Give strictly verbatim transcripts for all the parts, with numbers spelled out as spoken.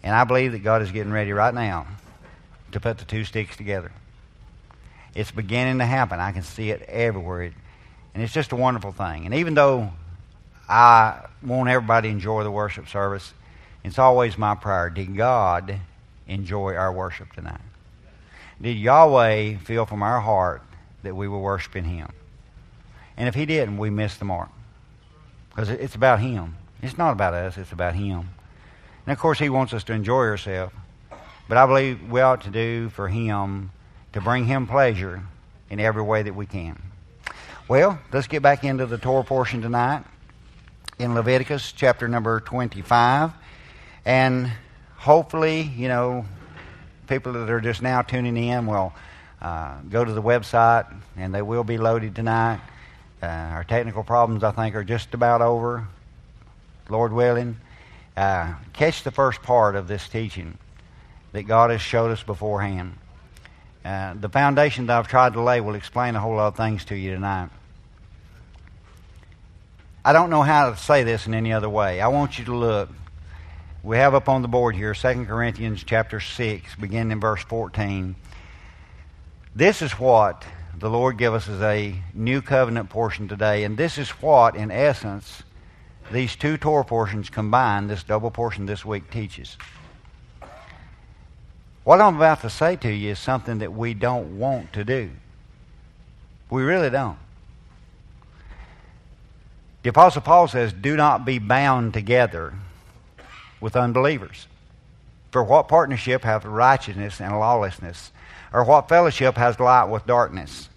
And I believe that God is getting ready right now to put the two sticks together. It's beginning to happen. I can see it everywhere. And it's just a wonderful thing. And even though I want everybody to enjoy the worship service, it's always my prayer, did God enjoy our worship tonight? Did Yahweh feel from our heart that we were worshiping Him? And if He didn't, we missed the mark. Because it's about Him. It's not about us, it's about Him. And of course, He wants us to enjoy ourselves. But I believe we ought to do for Him, to bring Him pleasure in every way that we can. Well, let's get back into the Torah portion tonight in Leviticus chapter number twenty-five. And hopefully, you know, people that are just now tuning in will uh, go to the website, and they will be loaded tonight. Uh, our technical problems, I think, are just about over, Lord willing. Uh, catch the first part of this teaching that God has showed us beforehand. Uh, the foundation that I've tried to lay will explain a whole lot of things to you tonight. I don't know how to say this in any other way. I want you to look. We have up on the board here Second Corinthians chapter six, beginning in verse fourteen. This is what the Lord gave us as a new covenant portion today, and this is what, in essence, these two Torah portions combined, this double portion this week, teaches. What I'm about to say to you is something that we don't want to do. We really don't. The Apostle Paul says, do not be bound together with unbelievers. For what partnership hath righteousness and lawlessness? Or what fellowship has light with darkness?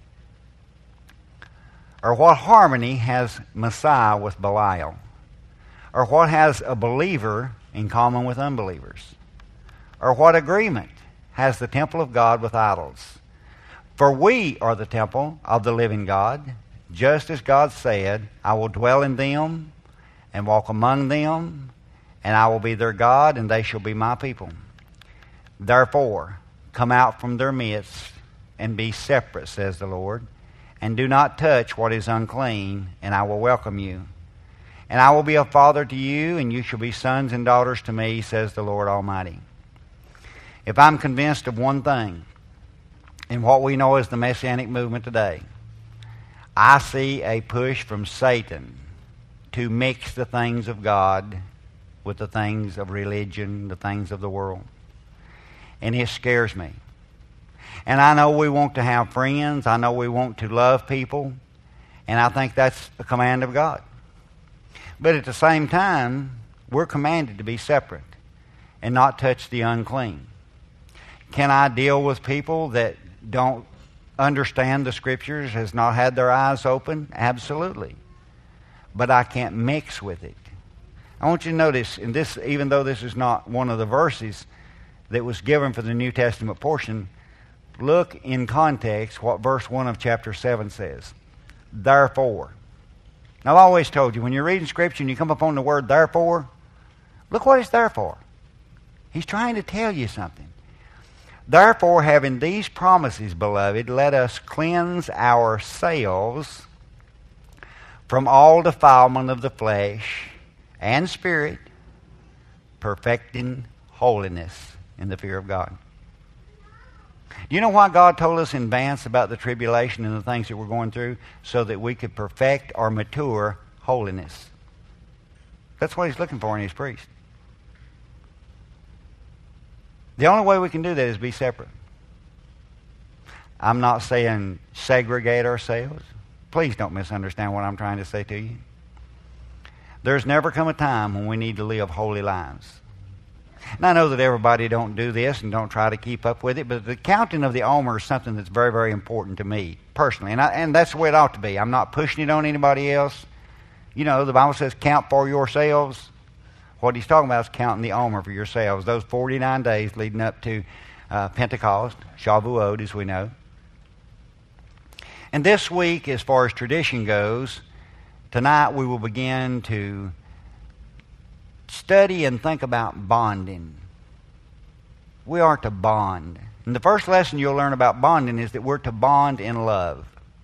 Or what harmony has Messiah with Belial? Or what has a believer in common with unbelievers? Or what agreement has the temple of God with idols? For we are the temple of the living God, just as God said, I will dwell in them and walk among them, and I will be their God, and they shall be my people. Therefore, come out from their midst and be separate, says the Lord, and do not touch what is unclean, and I will welcome you. And I will be a father to you, and you shall be sons and daughters to me, says the Lord Almighty. If I'm convinced of one thing, in what we know as the Messianic movement today, I see a push from Satan to mix the things of God with the things of religion, the things of the world. And it scares me. And I know we want to have friends. I know we want to love people. And I think that's the command of God. But at the same time, we're commanded to be separate and not touch the unclean. Can I deal with people that don't understand the Scriptures, has not had their eyes open? Absolutely. But I can't mix with it. I want you to notice, and this, even though this is not one of the verses that was given for the New Testament portion, look in context what verse one of chapter seven says. Therefore. Now, I've always told you, when you're reading Scripture and you come upon the word therefore, look what it's there for. He's trying to tell you something. Therefore, having these promises, beloved, let us cleanse ourselves from all defilement of the flesh and spirit, perfecting holiness in the fear of God. Do you know why God told us in advance about the tribulation and the things that we're going through? So that we could perfect or mature holiness. That's what He's looking for in His priest. The only way we can do that is be separate. I'm not saying segregate ourselves. Please don't misunderstand what I'm trying to say to you. There's never come a time when we need to live holy lives. And I know that everybody don't do this and don't try to keep up with it, but the counting of the Omer is something that's very, very important to me personally. And, I, and that's the way it ought to be. I'm not pushing it on anybody else. You know, the Bible says count for yourselves. What he's talking about is counting the Omer for yourselves. Those forty-nine days leading up to uh, Pentecost, Shavuot, as we know. And this week, as far as tradition goes, tonight we will begin to study and think about bonding. We are to bond. And the first lesson you'll learn about bonding is that we're to bond in love.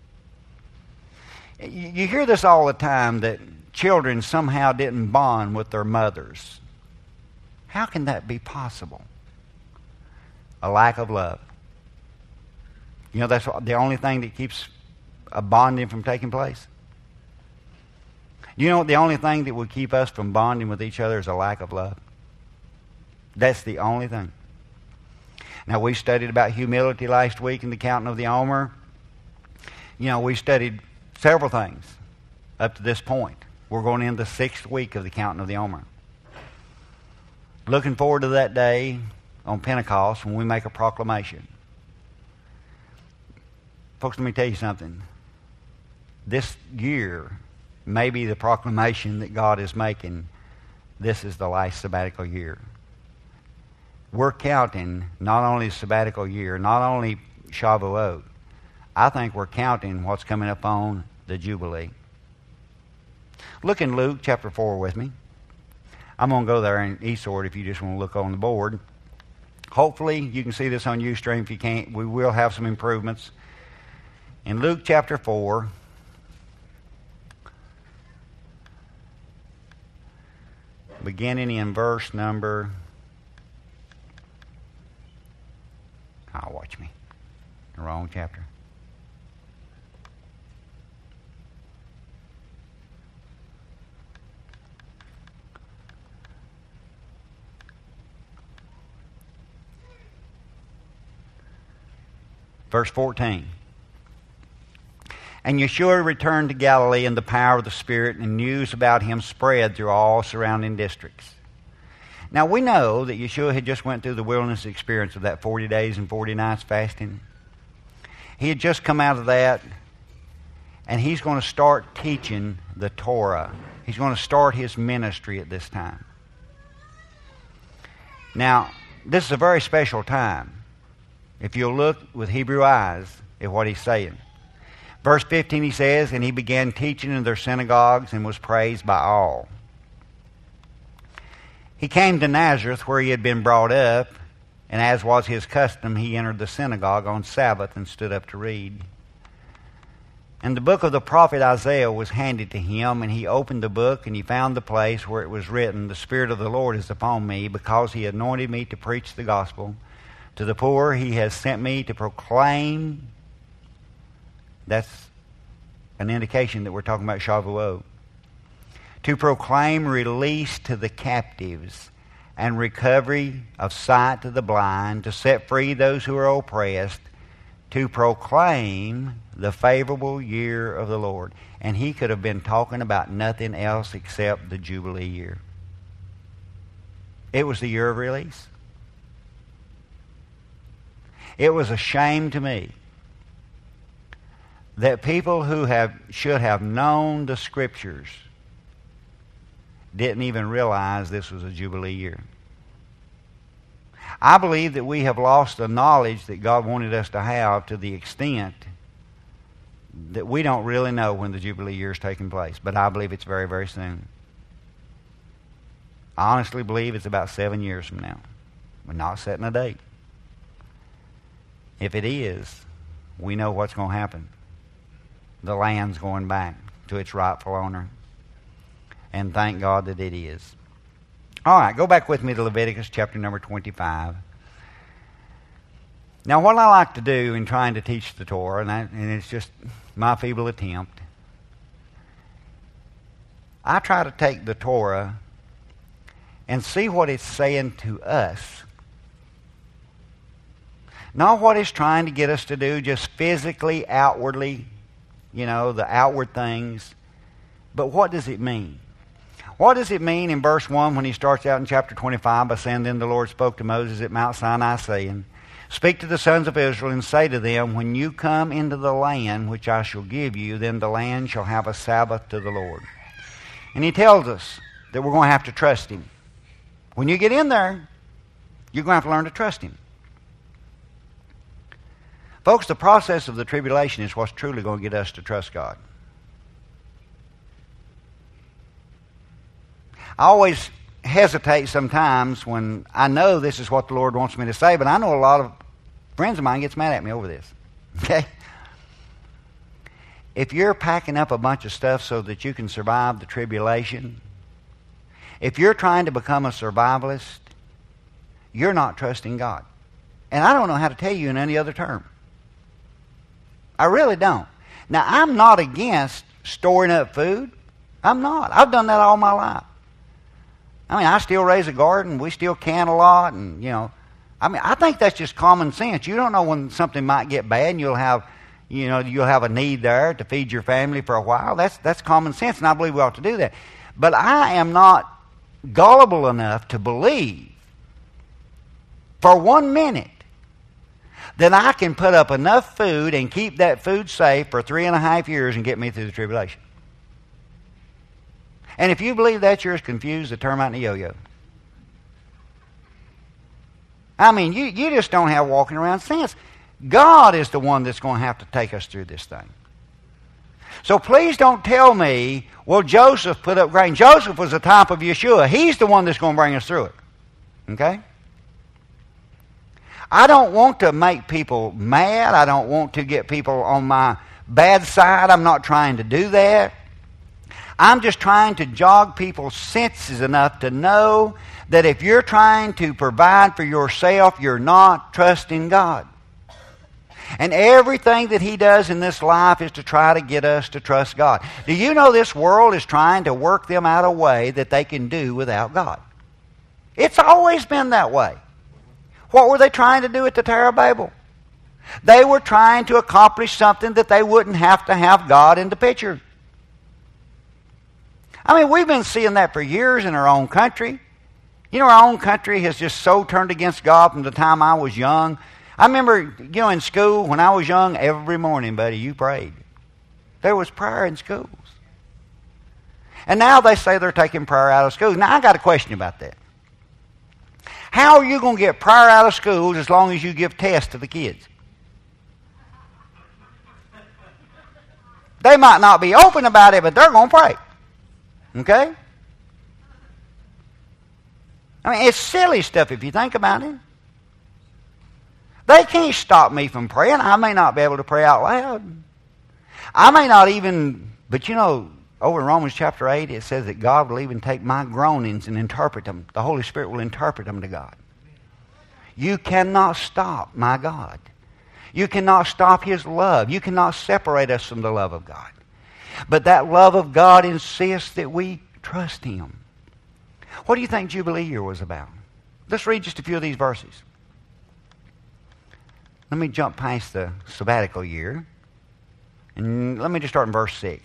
You hear this all the time, that children somehow didn't bond with their mothers. How can that be possible? A lack of love. You know, that's the only thing that keeps a bonding from taking place. You know, the only thing that would keep us from bonding with each other is a lack of love. That's the only thing. Now, we studied about humility last week in the counting of the Omer. You know, we studied several things up to this point. We're going into the sixth week of the counting of the Omer. Looking forward to that day on Pentecost when we make a proclamation. Folks, let me tell you something. This year may be the proclamation that God is making. This is the last sabbatical year. We're counting not only the sabbatical year, not only Shavuot. I think we're counting what's coming up on the Jubilee. Look in Luke chapter four with me. I'm going to go there in eSword if you just want to look on the board. Hopefully you can see this on Ustream. If you can't, we will have some improvements. In Luke chapter four, beginning in verse number... Oh, watch me. The wrong chapter. Verse fourteen. And Yeshua returned to Galilee in the power of the Spirit, and news about him spread through all surrounding districts. Now, we know that Yeshua had just went through the wilderness experience of that forty days and forty nights fasting. He had just come out of that, and he's going to start teaching the Torah. He's going to start his ministry at this time. Now, this is a very special time. If you'll look with Hebrew eyes at what he's saying. Verse fifteen, he says, and he began teaching in their synagogues and was praised by all. He came to Nazareth where he had been brought up, and as was his custom, he entered the synagogue on Sabbath and stood up to read. And the book of the prophet Isaiah was handed to him, and he opened the book, and he found the place where it was written, The Spirit of the Lord is upon me, because he anointed me to preach the gospel. To the poor he has sent me to proclaim. That's an indication that we're talking about Shavuot. To proclaim release to the captives and recovery of sight to the blind, to set free those who are oppressed, to proclaim the favorable year of the Lord. And he could have been talking about nothing else except the Jubilee year. It was the year of release. It was a shame to me that people who have should have known the Scriptures didn't even realize this was a Jubilee year. I believe that we have lost the knowledge that God wanted us to have to the extent that we don't really know when the Jubilee year is taking place. But I believe it's very, very soon. I honestly believe it's about seven years from now. We're not setting a date. If it is, we know what's going to happen. The land's going back to its rightful owner. And thank God that it is. All right, go back with me to Leviticus chapter number twenty-five. Now, what I like to do in trying to teach the Torah, and, I, and it's just my feeble attempt, I try to take the Torah and see what it's saying to us. Not what it's trying to get us to do just physically, outwardly, you know, the outward things, but what does it mean? What does it mean in verse one when he starts out in chapter twenty-five by saying, Then the Lord spoke to Moses at Mount Sinai, saying, Speak to the sons of Israel and say to them, When you come into the land which I shall give you, then the land shall have a Sabbath to the Lord. And he tells us that we're going to have to trust him. When you get in there, you're going to have to learn to trust him. Folks, the process of the tribulation is what's truly going to get us to trust God. I always hesitate sometimes when I know this is what the Lord wants me to say, but I know a lot of friends of mine gets mad at me over this. Okay? If you're packing up a bunch of stuff so that you can survive the tribulation, if you're trying to become a survivalist, you're not trusting God. And I don't know how to tell you in any other term. I really don't. Now, I'm not against storing up food. I'm not. I've done that all my life. I mean, I still raise a garden. We still can a lot. And, you know, I mean, I think that's just common sense. You don't know when something might get bad and you'll have, you know, you'll have a need there to feed your family for a while. That's, that's common sense, and I believe we ought to do that. But I am not gullible enough to believe for one minute that I can put up enough food and keep that food safe for three and a half years and get me through the tribulation. And if you believe that, you're as confused as a termite in a yo-yo. I mean, you, you just don't have walking around sense. God is the one that's going to have to take us through this thing. So please don't tell me, well, Joseph put up grain. Joseph was a type of Yeshua. He's the one that's going to bring us through it. Okay? I don't want to make people mad. I don't want to get people on my bad side. I'm not trying to do that. I'm just trying to jog people's senses enough to know that if you're trying to provide for yourself, you're not trusting God. And everything that He does in this life is to try to get us to trust God. Do you know this world is trying to work them out a way that they can do without God? It's always been that way. What were they trying to do at the Tower of Babel? They were trying to accomplish something that they wouldn't have to have God in the picture. I mean, we've been seeing that for years in our own country. You know, our own country has just so turned against God from the time I was young. I remember, you know, in school, when I was young, every morning, buddy, you prayed. There was prayer in schools. And now they say they're taking prayer out of schools. Now, I got a question about that. How are you going to get prayer out of schools as long as you give tests to the kids? They might not be open about it, but they're going to pray. Okay? I mean, it's silly stuff if you think about it. They can't stop me from praying. I may not be able to pray out loud. I may not even, but you know, over in Romans chapter eight, it says that God will even take my groanings and interpret them. The Holy Spirit will interpret them to God. You cannot stop my God. You cannot stop His love. You cannot separate us from the love of God. But that love of God insists that we trust Him. What do you think Jubilee year was about? Let's read just a few of these verses. Let me jump past the sabbatical year. And let me just start in verse six.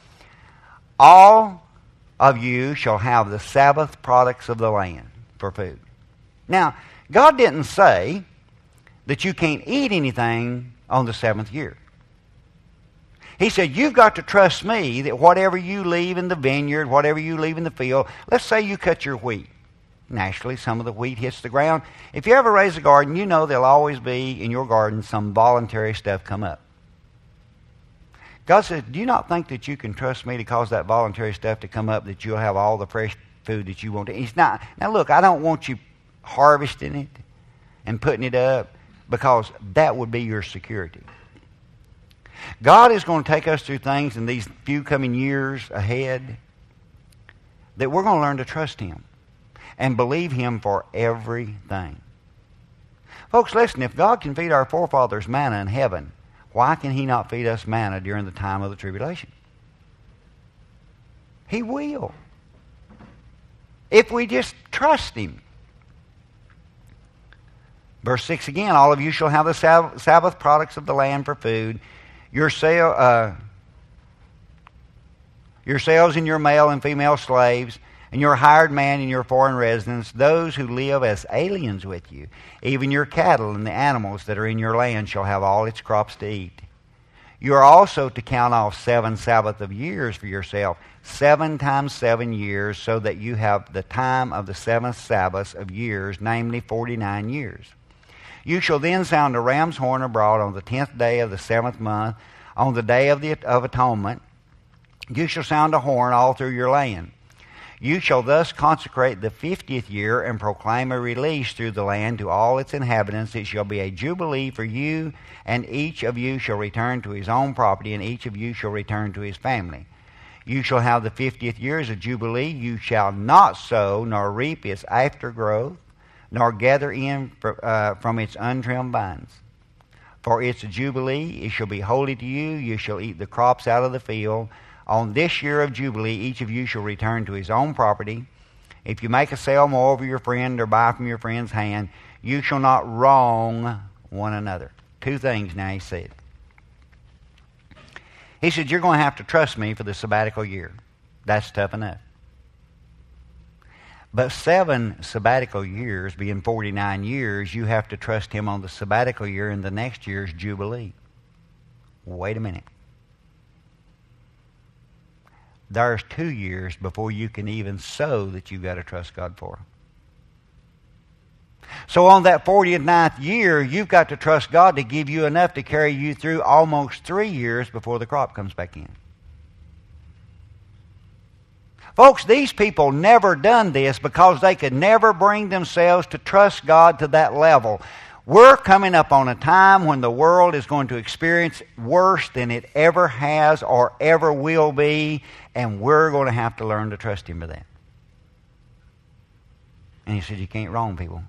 All of you shall have the Sabbath products of the land for food. Now, God didn't say that you can't eat anything on the seventh year. He said, you've got to trust me that whatever you leave in the vineyard, whatever you leave in the field, let's say you cut your wheat. Naturally, some of the wheat hits the ground. If you ever raise a garden, you know there'll always be in your garden some voluntary stuff come up. God said, do you not think that you can trust me to cause that voluntary stuff to come up, that you'll have all the fresh food that you want to eat? He's not. Now look, I don't want you harvesting it and putting it up, because that would be your security. God is going to take us through things in these few coming years ahead that we're going to learn to trust Him and believe Him for everything. Folks, listen, if God can feed our forefathers manna in heaven, why can He not feed us manna during the time of the tribulation? He will. If we just trust Him. Verse six again, all of you shall have the Sabbath products of the land for food. Your sale, uh, yourselves and your male and female slaves, and your hired man and your foreign residents, those who live as aliens with you, even your cattle and the animals that are in your land shall have all its crops to eat. You are also to count off seven Sabbath of years for yourself, seven times seven years, so that you have the time of the seventh Sabbath of years, namely forty-nine years. You shall then sound a ram's horn abroad on the tenth day of the seventh month, on the day of the of atonement. You shall sound a horn all through your land. You shall thus consecrate the fiftieth year and proclaim a release through the land to all its inhabitants. It shall be a jubilee for you, and each of you shall return to his own property, and each of you shall return to his family. You shall have the fiftieth year as a jubilee. You shall not sow nor reap its aftergrowth, nor gather in uh, from its untrimmed vines. For it's a jubilee, it shall be holy to you. You shall eat the crops out of the field. On this year of jubilee, each of you shall return to his own property. If you make a sale more over your friend or buy from your friend's hand, you shall not wrong one another. Two things now he said. He said, you're going to have to trust me for the sabbatical year. That's tough enough. But seven sabbatical years, being forty-nine years, you have to trust him on the sabbatical year and the next year's jubilee. Wait a minute. There's two years before you can even sow that you've got to trust God for. So on that forty-ninth year, you've got to trust God to give you enough to carry you through almost three years before the crop comes back in. Folks, these people never done this because they could never bring themselves to trust God to that level. We're coming up on a time when the world is going to experience worse than it ever has or ever will be, and we're going to have to learn to trust him for that. And he said, you can't wrong people.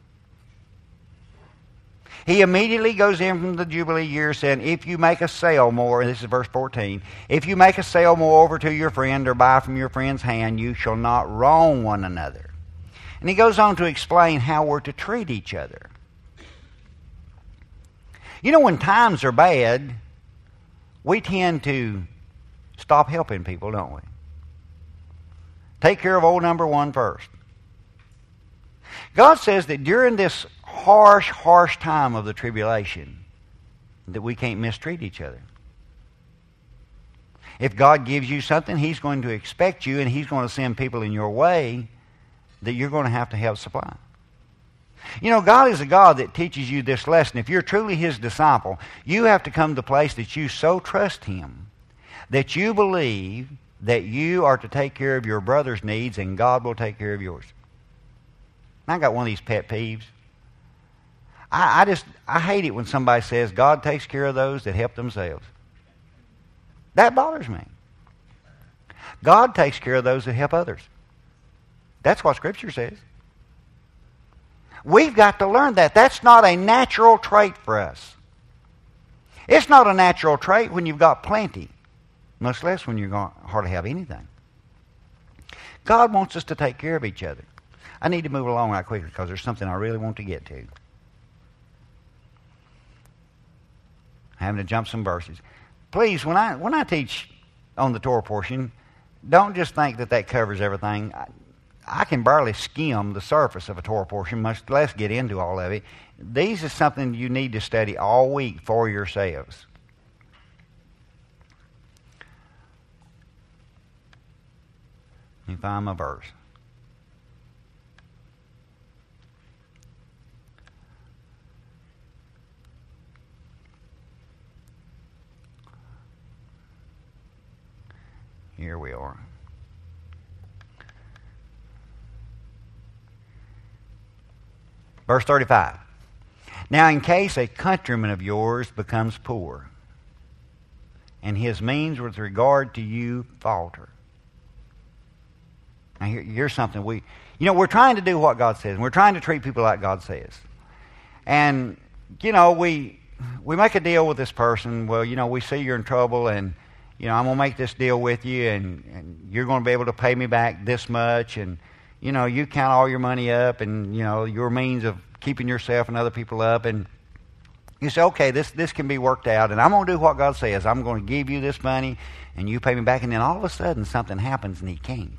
He immediately goes in from the Jubilee year saying, if you make a sale more, and this is verse fourteen, if you make a sale more over to your friend or buy from your friend's hand, you shall not wrong one another. And he goes on to explain how we're to treat each other. You know, when times are bad, we tend to stop helping people, don't we? Take care of old number one first. God says that during this harsh, harsh time of the tribulation, that we can't mistreat each other. If God gives you something, he's going to expect you, and he's going to send people in your way that you're going to have to help supply. You know, God is a God that teaches you this lesson. If you're truly his disciple, you have to come to the place that you so trust him that you believe that you are to take care of your brother's needs and God will take care of yours. I got one of these pet peeves. I, I just, I hate it when somebody says God takes care of those that help themselves. That bothers me. God takes care of those that help others. That's what Scripture says. We've got to learn that. That's not a natural trait for us. It's not a natural trait when you've got plenty, much less when you hardly have anything. God wants us to take care of each other. I need to move along right quickly because there's something I really want to get to. Having to jump some verses. Please, when I when I teach on the Torah portion, don't just think that that covers everything. I, I can barely skim the surface of a Torah portion, much less get into all of it. These is something you need to study all week for yourselves. Let me find my verse. Here we are. Verse thirty-five. Now in case a countryman of yours becomes poor, and his means with regard to you falter. Now here, here's something we, you know, we're trying to do what God says. And we're trying to treat people like God says. And, you know, we we make a deal with this person. Well, you know, we see you're in trouble and, you know, I'm going to make this deal with you and, and you're going to be able to pay me back this much. And, you know, you count all your money up and, you know, your means of keeping yourself and other people up. And you say, okay, this, this can be worked out. And I'm going to do what God says. I'm going to give you this money and you pay me back. And then all of a sudden something happens and he can't.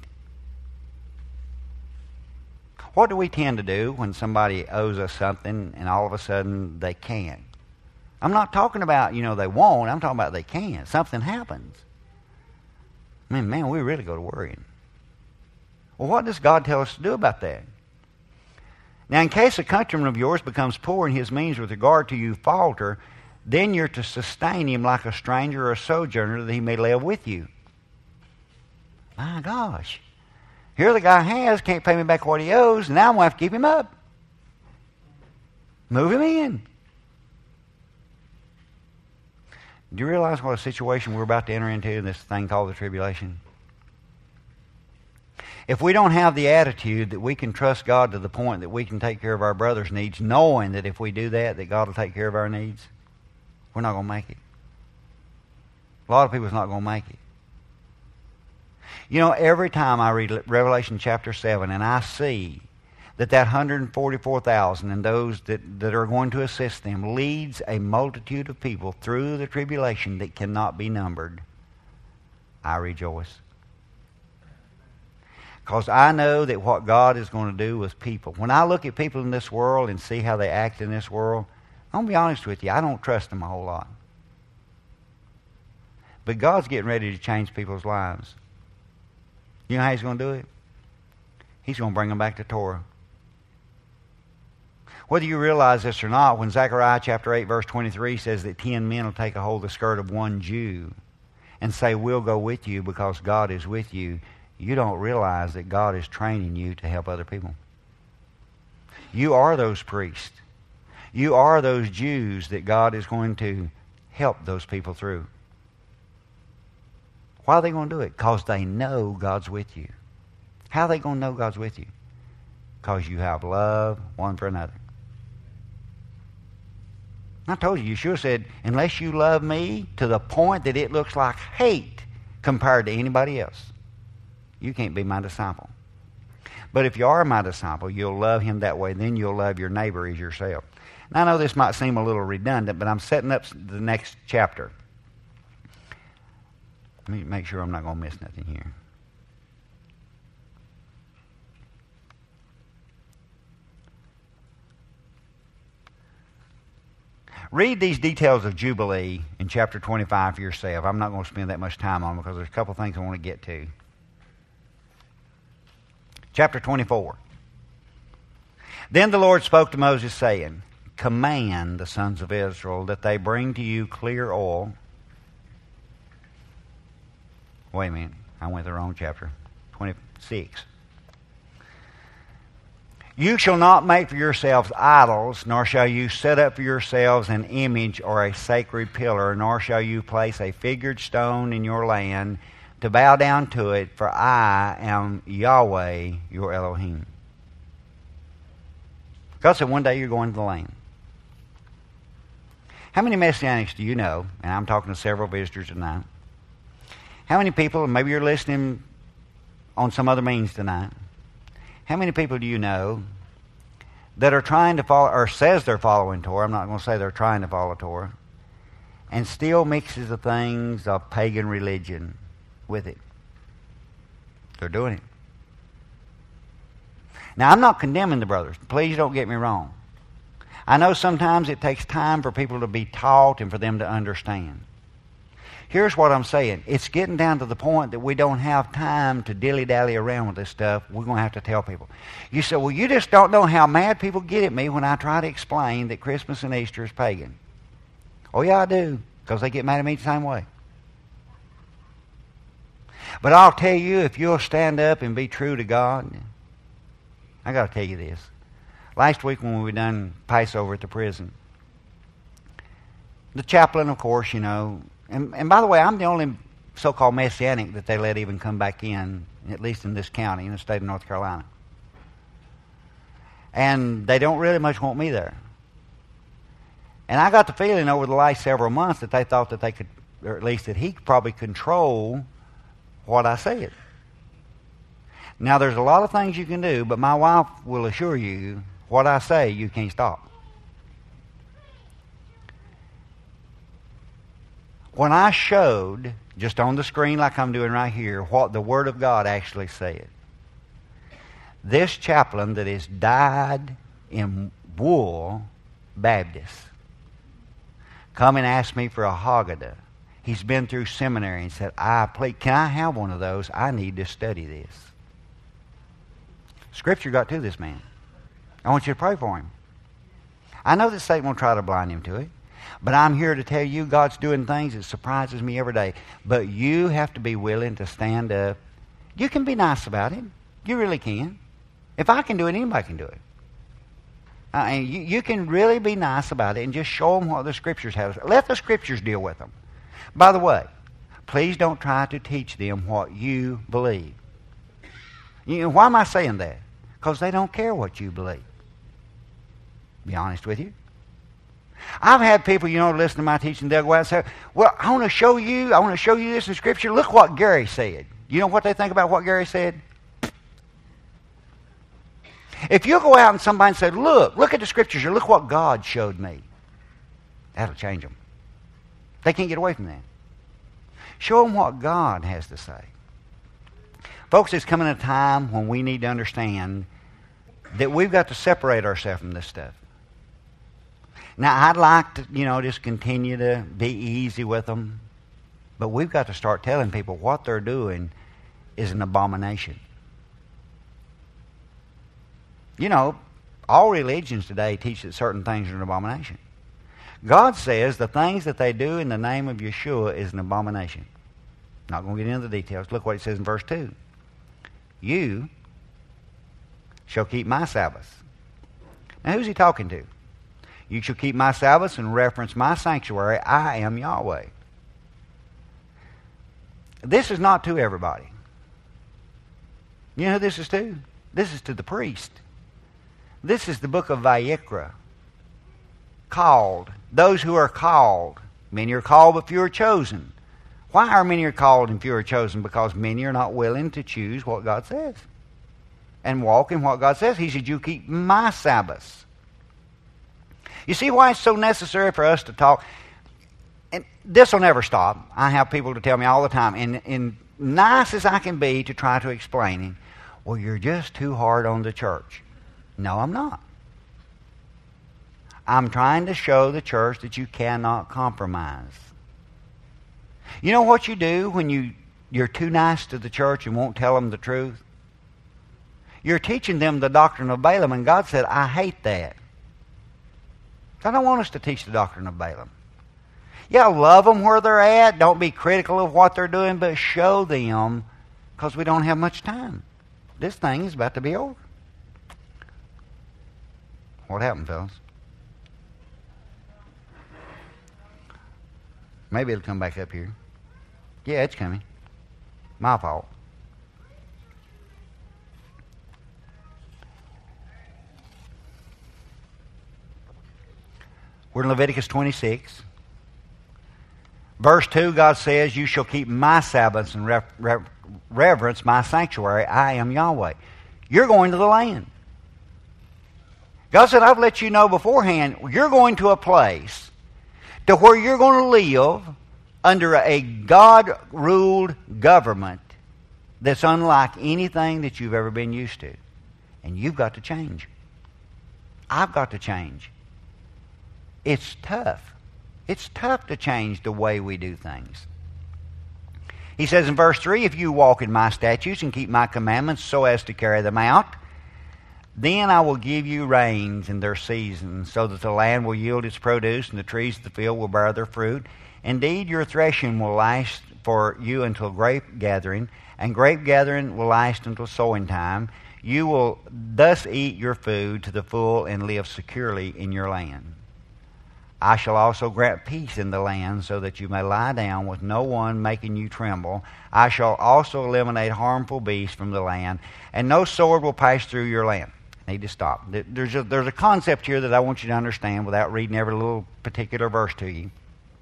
What do we tend to do when somebody owes us something and all of a sudden they can't? I'm not talking about, you know, they won't. I'm talking about they can't. Something happens. I mean, man, we really go to worrying. Well, what does God tell us to do about that? Now, in case a countryman of yours becomes poor and his means with regard to you falter, then you're to sustain him like a stranger or a sojourner that he may live with you. My gosh. Here the guy has, can't pay me back what he owes, and now I'm going to have to keep him up. Move him in. Do you realize what a situation we're about to enter into in this thing called the tribulation? If we don't have the attitude that we can trust God to the point that we can take care of our brother's needs, knowing that if we do that, that God will take care of our needs, we're not going to make it. A lot of people's not going to make it. You know, every time I read Revelation chapter seven and I see that that one hundred forty-four thousand and those that, that are going to assist them leads a multitude of people through the tribulation that cannot be numbered, I rejoice. Because I know that what God is going to do with people. When I look at people in this world and see how they act in this world, I'm going to be honest with you, I don't trust them a whole lot. But God's getting ready to change people's lives. You know how He's going to do it? He's going to bring them back to Torah. Whether you realize this or not, when Zechariah chapter eight verse twenty-three says that ten men will take a hold of the skirt of one Jew and say, we'll go with you because God is with you, you don't realize that God is training you to help other people. You are those priests. You are those Jews that God is going to help those people through. Why are they going to do it? Because they know God's with you. How are they going to know God's with you? Because you have love one for another. I told you, Yeshua said, unless you love me to the point that it looks like hate compared to anybody else, you can't be my disciple. But if you are my disciple, you'll love him that way. Then you'll love your neighbor as yourself. Now, I know this might seem a little redundant, but I'm setting up the next chapter. Let me make sure I'm not going to miss nothing here. Read these details of Jubilee in chapter twenty-five for yourself. I'm not going to spend that much time on them because there's a couple of things I want to get to. Chapter twenty-four. Then the Lord spoke to Moses, saying, command the sons of Israel that they bring to you clear oil. Wait a minute. I went to the wrong chapter. twenty-six. You shall not make for yourselves idols, nor shall you set up for yourselves an image or a sacred pillar, nor shall you place a figured stone in your land to bow down to it, for I am Yahweh your Elohim. God said one day you're going to the land. How many Messianics do you know? And I'm talking to several visitors tonight. How many people, and maybe you're listening on some other means tonight, how many people do you know that are trying to follow, or says they're following Torah, I'm not going to say they're trying to follow Torah, and still mixes the things of pagan religion with it? They're doing it. Now, I'm not condemning the brothers. Please don't get me wrong. I know sometimes it takes time for people to be taught and for them to understand. Here's what I'm saying. It's getting down to the point that we don't have time to dilly-dally around with this stuff. We're going to have to tell people. You say, well, you just don't know how mad people get at me when I try to explain that Christmas and Easter is pagan. Oh, yeah, I do, because they get mad at me the same way. But I'll tell you, if you'll stand up and be true to God, I got to tell you this. Last week when we done Passover at the prison, the chaplain, of course, you know, and, and by the way, I'm the only so-called Messianic that they let even come back in, at least in this county, in the state of North Carolina. And they don't really much want me there. And I got the feeling over the last several months that they thought that they could, or at least that he could probably control what I said. Now, there's a lot of things you can do, but my wife will assure you, what I say, you can't stop. When I showed, just on the screen like I'm doing right here, what the Word of God actually said, this chaplain that is dyed in wool Baptist come and ask me for a Haggadah. He's been through seminary and said, I please, can I have one of those? I need to study this. Scripture got to this man. I want you to pray for him. I know that Satan will try to blind him to it, but I'm here to tell you God's doing things that surprises me every day. But you have to be willing to stand up. You can be nice about it. You really can. If I can do it, anybody can do it. Uh, and you, you can really be nice about it and just show them what the Scriptures have. Let the Scriptures deal with them. By the way, please don't try to teach them what you believe. You know, why am I saying that? Because they don't care what you believe. Be honest with you. I've had people, you know, listen to my teaching, they'll go out and say, well, I want to show you, I want to show you this in Scripture. Look what Gary said. You know what they think about what Gary said? If you go out and somebody said, look, look at the Scriptures, or look what God showed me, that'll change them. They can't get away from that. Show them what God has to say. Folks, it's coming a time when we need to understand that we've got to separate ourselves from this stuff. Now, I'd like to, you know, just continue to be easy with them, but we've got to start telling people what they're doing is an abomination. You know, all religions today teach that certain things are an abomination. God says the things that they do in the name of Yeshua is an abomination. Not going to get into the details. Look what it says in verse two. You shall keep my Sabbaths. Now, who's he talking to? You shall keep my Sabbaths and reference my sanctuary. I am Yahweh. This is not to everybody. You know who this is to? This is to the priest. This is the book of Vayikra. Called. Those who are called. Many are called, but few are chosen. Why are many are called and few are chosen? Because many are not willing to choose what God says and walk in what God says. He said, you keep my Sabbaths. You see why it's so necessary for us to talk? And this will never stop. I have people to tell me all the time, and, and nice as I can be to try to explain it, well, you're just too hard on the church. No, I'm not. I'm trying to show the church that you cannot compromise. You know what you do when you, you're too nice to the church and won't tell them the truth? You're teaching them the doctrine of Balaam, and God said, I hate that. I don't want us to teach the doctrine of Balaam. Yeah, love them where they're at. Don't be critical of what they're doing, but show them, because we don't have much time. This thing is about to be over. What happened, fellas? Maybe it'll come back up here. Yeah, it's coming. My fault. We're in Leviticus twenty-six. Verse two, God says, you shall keep my Sabbaths and re- re- reverence my sanctuary. I am Yahweh. You're going to the land. God said, I've let you know beforehand, you're going to a place to where you're going to live under a God-ruled government that's unlike anything that you've ever been used to. And you've got to change. I've got to change. It's tough. It's tough to change the way we do things. He says in verse three, if you walk in my statutes and keep my commandments so as to carry them out, then I will give you rains in their season, so that the land will yield its produce, and the trees of the field will bear their fruit. Indeed, your threshing will last for you until grape gathering, and grape gathering will last until sowing time. You will thus eat your food to the full and live securely in your land. I shall also grant peace in the land, so that you may lie down with no one making you tremble. I shall also eliminate harmful beasts from the land, and no sword will pass through your land. I need to stop. There's a, there's a concept here that I want you to understand without reading every little particular verse to you.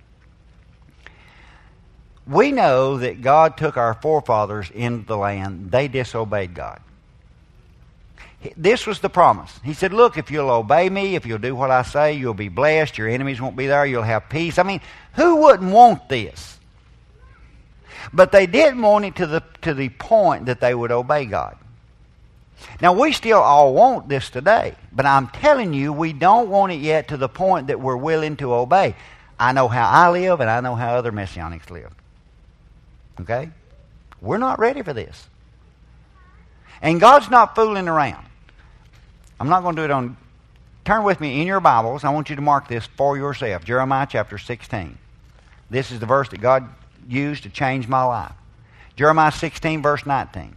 We know that God took our forefathers into the land. They disobeyed God. This was the promise. He said, look, if you'll obey me, if you'll do what I say, you'll be blessed. Your enemies won't be there. You'll have peace. I mean, who wouldn't want this? But they didn't want it to the, to the point that they would obey God. Now, we still all want this today, but I'm telling you, we don't want it yet to the point that we're willing to obey. I know how I live, and I know how other Messianics live. Okay? We're not ready for this. And God's not fooling around. I'm not going to do it on... Turn with me in your Bibles. I want you to mark this for yourself. Jeremiah chapter sixteen. This is the verse that God used to change my life. Jeremiah sixteen, verse nineteen.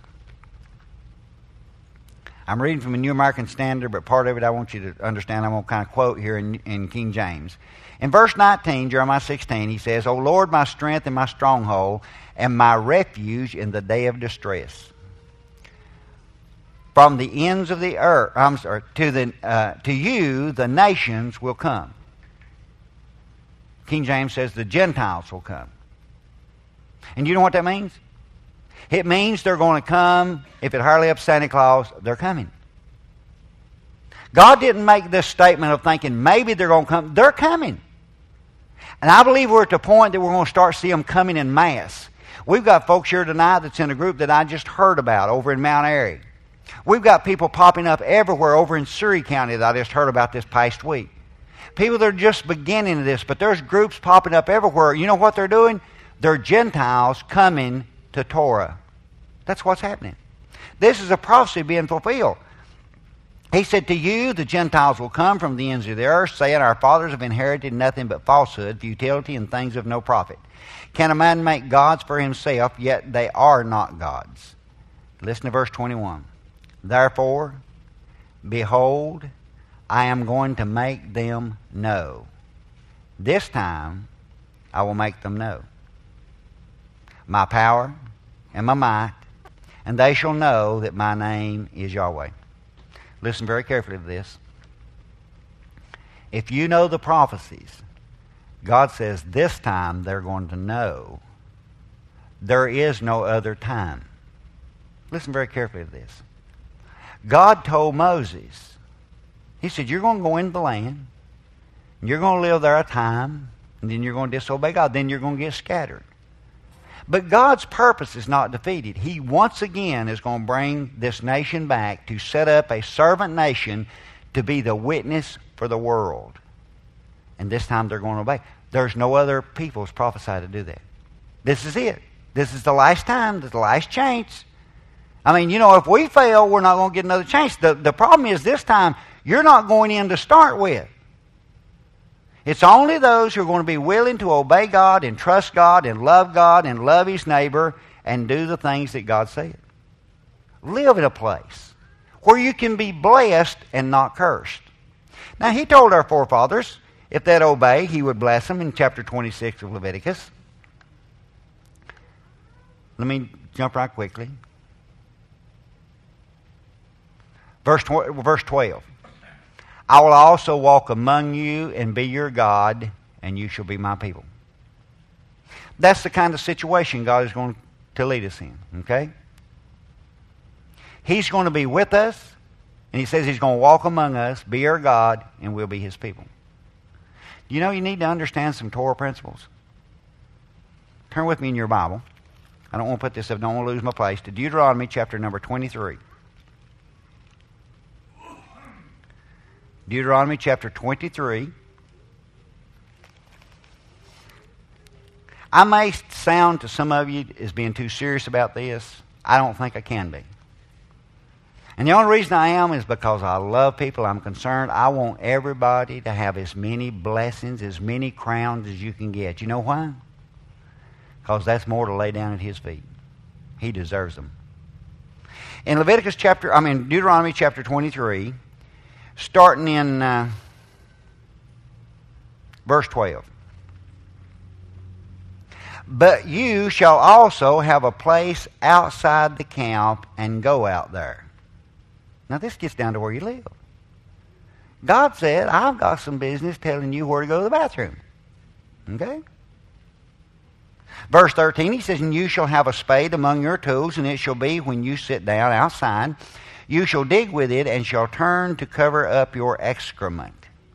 I'm reading from a New American Standard, but part of it I want you to understand. I'm going to kind of quote here in, in King James. In verse nineteen, Jeremiah sixteen, he says, O Lord, my strength and my stronghold, and my refuge in the day of distress. from the ends of the earth, I'm sorry, to the uh, to you the nations will come. King James says the Gentiles will come. And you know what that means? It means they're going to come. If it hardly up Santa Claus, they're coming. God didn't make this statement of thinking maybe they're going to come. They're coming. And I believe we're at the point that we're going to start seeing them coming in mass. We've got folks here tonight that's in a group that I just heard about over in Mount Airy. We've got people popping up everywhere over in Surrey County that I just heard about this past week. People that are just beginning this, but there's groups popping up everywhere. You know what they're doing? They're Gentiles coming to Torah. That's what's happening. This is a prophecy being fulfilled. He said, to you the Gentiles will come from the ends of the earth, saying, our fathers have inherited nothing but falsehood, futility, and things of no profit. Can a man make gods for himself, yet they are not gods? Listen to verse twenty-one. Therefore, behold, I am going to make them know. This time I will make them know my power and my might, and they shall know that my name is Yahweh. Listen very carefully to this. If you know the prophecies, God says this time they're going to know. There is no other time. Listen very carefully to this. God told Moses, he said, you're going to go into the land, and you're going to live there a time, and then you're going to disobey God. Then you're going to get scattered. But God's purpose is not defeated. He once again is going to bring this nation back to set up a servant nation to be the witness for the world. And this time they're going to obey. There's no other peoples prophesied to do that. This is it. This is the last time. This is the last chance. I mean, you know, if we fail, we're not going to get another chance. The, the problem is this time, you're not going in to start with. It's only those who are going to be willing to obey God and trust God and love God and love his neighbor and do the things that God said. Live in a place where you can be blessed and not cursed. Now, he told our forefathers, if they'd obey, he would bless them in chapter twenty-six of Leviticus. Let me jump right quickly. Verse, tw- verse twelve. I will also walk among you and be your God, and you shall be my people. That's the kind of situation God is going to lead us in, okay? He's going to be with us, and he says he's going to walk among us, be our God, and we'll be his people. You know, you need to understand some Torah principles. Turn with me in your Bible. I don't want to put this up, I don't want to lose my place. To Deuteronomy chapter number twenty-three. Deuteronomy chapter twenty-three. I may sound to some of you as being too serious about this. I don't think I can be. And the only reason I am is because I love people. I'm concerned. I want everybody to have as many blessings, as many crowns as you can get. You know why? Because that's more to lay down at his feet. He deserves them. In Leviticus chapter, I mean Deuteronomy chapter twenty-three, starting in uh, verse twelve. But you shall also have a place outside the camp and go out there. Now this gets down to where you live. God said, I've got some business telling you where to go to the bathroom. Okay? Verse thirteen, he says, and you shall have a spade among your tools, and it shall be when you sit down outside, you shall dig with it and shall turn to cover up your excrement.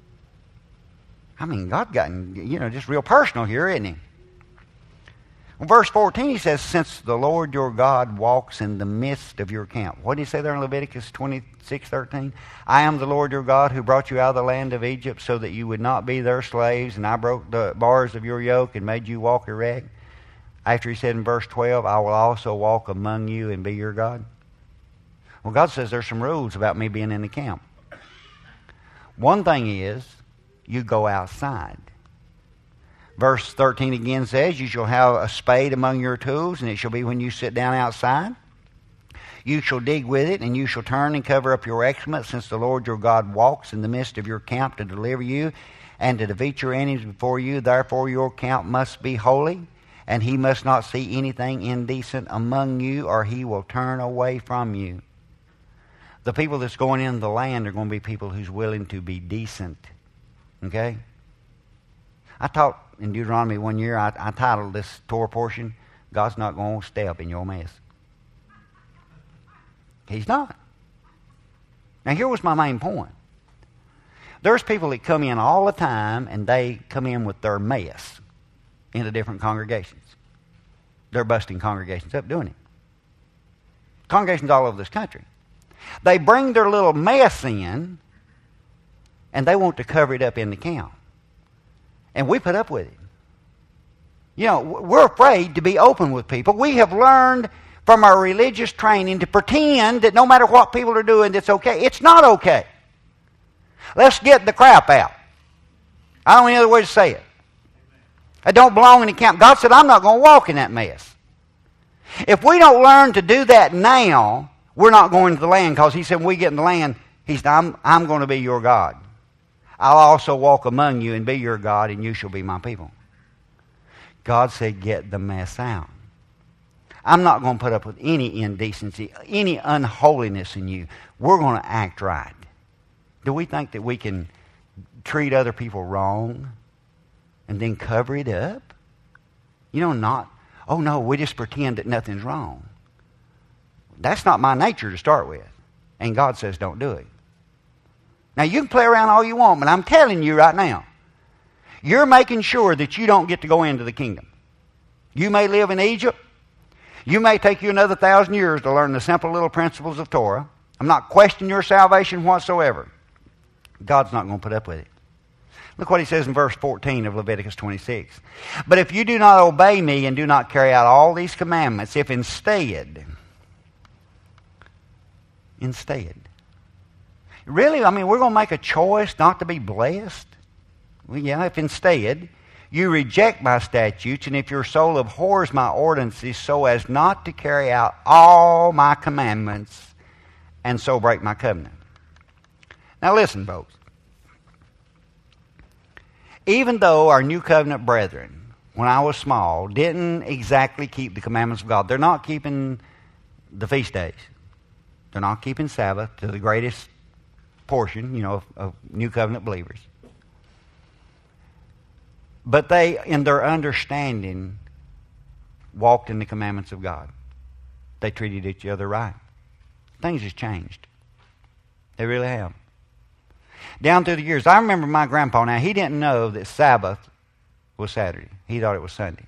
I mean, God got, you know, just real personal here, isn't he? Well, verse fourteen, he says, since the Lord your God walks in the midst of your camp. What did he say there in Leviticus twenty-six thirteen? I am the Lord your God who brought you out of the land of Egypt so that you would not be their slaves, and I broke the bars of your yoke and made you walk erect. After he said in verse twelve, I will also walk among you and be your God. Well, God says there's some rules about me being in the camp. One thing is, you go outside. Verse thirteen again says, you shall have a spade among your tools, and it shall be when you sit down outside. You shall dig with it, and you shall turn and cover up your excrement, since the Lord your God walks in the midst of your camp to deliver you and to defeat your enemies before you. Therefore your camp must be holy, and he must not see anything indecent among you, or he will turn away from you. The people that's going into the land are going to be people who's willing to be decent. Okay? I taught in Deuteronomy one year, I, I titled this Torah portion, God's not going to step in your mess. He's not. Now here was my main point. There's people that come in all the time and they come in with their mess into different congregations. They're busting congregations up doing it. Congregations all over this country. They bring their little mess in and they want to cover it up in the camp. And we put up with it. You know, we're afraid to be open with people. We have learned from our religious training to pretend that no matter what people are doing, it's okay. It's not okay. Let's get the crap out. I don't know any other way to say it. I don't belong in the camp. God said, I'm not going to walk in that mess. If we don't learn to do that now, we're not going to the land, because he said when we get in the land, he said, I'm, I'm going to be your God. I'll also walk among you and be your God, and you shall be my people. God said, get the mess out. I'm not going to put up with any indecency, any unholiness in you. We're going to act right. Do we think that we can treat other people wrong and then cover it up? You know, not, oh no, we just pretend that nothing's wrong. That's not my nature to start with. And God says don't do it. Now you can play around all you want, but I'm telling you right now, you're making sure that you don't get to go into the kingdom. You may live in Egypt. You may take you another thousand years to learn the simple little principles of Torah. I'm not questioning your salvation whatsoever. God's not going to put up with it. Look what he says in verse fourteen of Leviticus twenty-six. But if you do not obey me and do not carry out all these commandments, if instead, instead, really, I mean, we're going to make a choice not to be blessed? Well, yeah, if instead you reject my statutes, and if your soul abhors my ordinances so as not to carry out all my commandments and so break my covenant. Now listen, folks. Even though our new covenant brethren, when I was small, didn't exactly keep the commandments of God, they're not keeping the feast days. They're not keeping Sabbath to the greatest portion, you know, of, of new covenant believers. But they, in their understanding, walked in the commandments of God. They treated each other right. Things have changed. They really have. Down through the years, I remember my grandpa, now he didn't know that Sabbath was Saturday. He thought it was Sunday.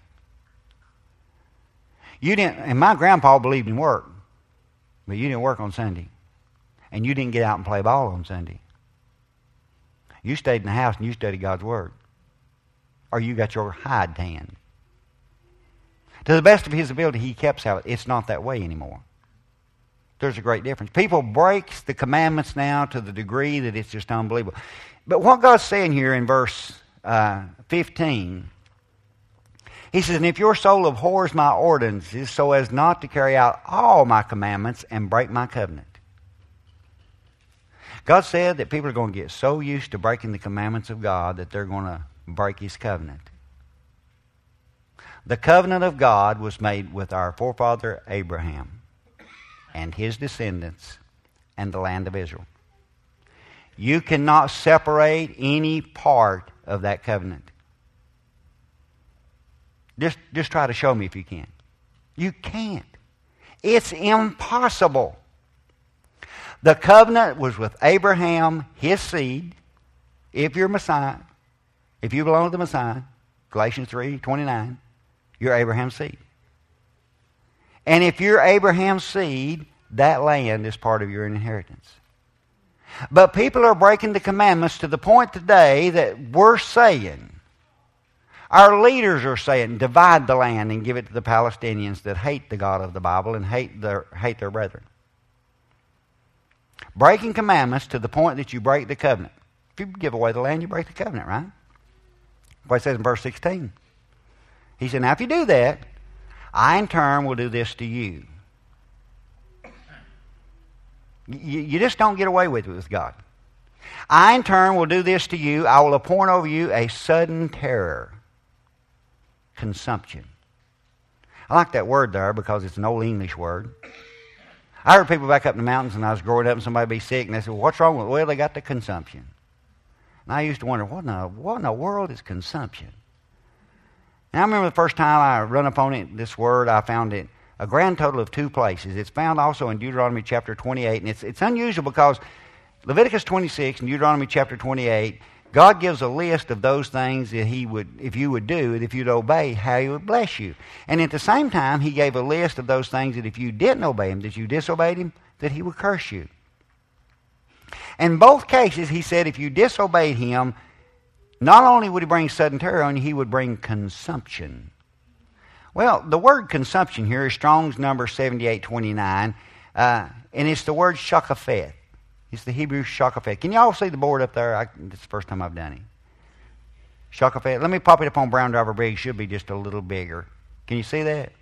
You didn't, and my grandpa believed in work, but you didn't work on Sunday. And you didn't get out and play ball on Sunday. You stayed in the house and you studied God's Word. Or you got your hide tanned. To the best of his ability, he kept Sabbath. It's not that way anymore. There's a great difference. People break the commandments now to the degree that it's just unbelievable. But what God's saying here in verse uh, fifteen, he says, and if your soul abhors my ordinances so as not to carry out all my commandments and break my covenant. God said that people are going to get so used to breaking the commandments of God that they're going to break his covenant. The covenant of God was made with our forefather Abraham and his descendants and the land of Israel. You cannot separate any part of that covenant. Just, just try to show me if you can. You can't. It's impossible. The covenant was with Abraham, his seed. If you're Messiah, if you belong to the Messiah, Galatians three twenty-nine, you're Abraham's seed. And if you're Abraham's seed, that land is part of your inheritance. But people are breaking the commandments to the point today that we're saying, our leaders are saying, divide the land and give it to the Palestinians that hate the God of the Bible and hate their, hate their brethren. Breaking commandments to the point that you break the covenant. If you give away the land, you break the covenant, right? What it says in verse sixteen. He said, now if you do that, I in turn will do this to you. You, you just don't get away with it with God. I in turn will do this to you. I will appoint over you a sudden terror. Consumption. I like that word there because it's an old English word. I heard people back up in the mountains when I was growing up and somebody be sick, and they said, well, what's wrong with it? Well, they got the consumption. And I used to wonder, what in the, what in the world is consumption? And I remember the first time I run upon it, this word, I found it a grand total of two places. It's found also in Deuteronomy chapter twenty-eight, and it's, it's unusual because Leviticus twenty-six and Deuteronomy chapter twenty-eight, God gives a list of those things that He would, if you would do, and if you'd obey, how He would bless you. And at the same time, He gave a list of those things that if you didn't obey Him, that you disobeyed Him, that He would curse you. In both cases, He said if you disobeyed Him, not only would He bring sudden terror on you, He would bring consumption. Well, the word consumption here is Strong's number seventy-eight twenty-nine, uh, and it's the word shakafet. It's the Hebrew shakafet. Can you all see the board up there? I, this is the first time I've done it. Shakafet. Let me pop it up on Brown Driver Brig. It should be just a little bigger. Can you see that?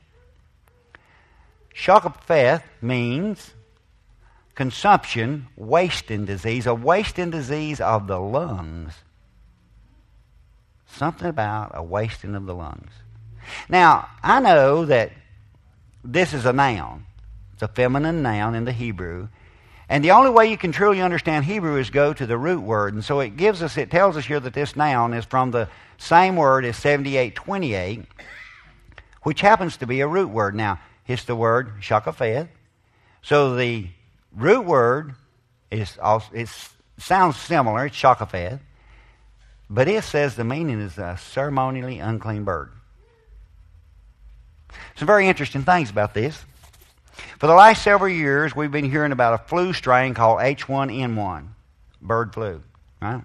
Shakafet means consumption, wasting disease, a wasting disease of the lungs. Something about a wasting of the lungs. Now, I know that this is a noun. It's a feminine noun in the Hebrew. And the only way you can truly understand Hebrew is go to the root word. And so it gives us, it tells us here that this noun is from the same word as seventy-eight twenty-eight, which happens to be a root word. Now, it's the word shakafet. So the root word is also, it sounds similar, it's shakafet. But it says the meaning is a ceremonially unclean bird. Some very interesting things about this. For the last several years, we've been hearing about a flu strain called H one N one, bird flu, right?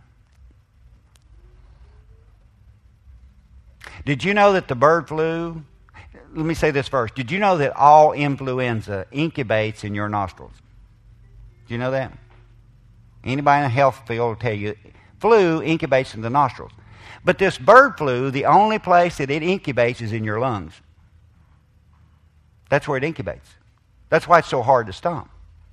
Did you know that the bird flu, let me say this first. Did you know that all influenza incubates in your nostrils? Do you know that? Anybody in the health field will tell you, flu incubates in the nostrils. But this bird flu, the only place that it incubates is in your lungs. That's where it incubates. That's why it's so hard to stop.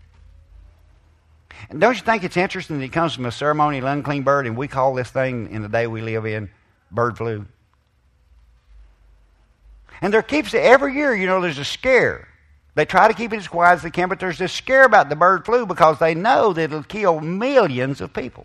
And don't you think it's interesting that it comes from a ceremonial unclean bird, and we call this thing in the day we live in bird flu? And there keeps it every year, you know, there's a scare. They try to keep it as quiet as they can, but there's this scare about the bird flu because they know that it'll kill millions of people.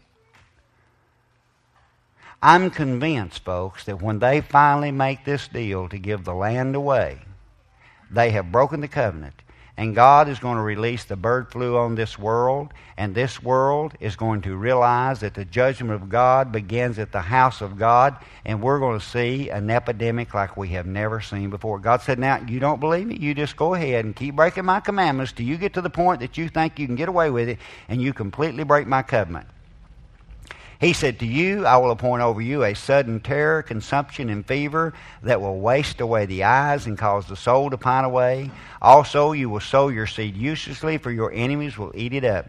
I'm convinced, folks, that when they finally make this deal to give the land away, they have broken the covenant. And God is going to release the bird flu on this world, and this world is going to realize that the judgment of God begins at the house of God, and we're going to see an epidemic like we have never seen before. God said, now, you don't believe me? You just go ahead and keep breaking my commandments till you get to the point that you think you can get away with it, and you completely break my covenant. He said, to you, I will appoint over you a sudden terror, consumption, and fever that will waste away the eyes and cause the soul to pine away. Also, you will sow your seed uselessly, for your enemies will eat it up.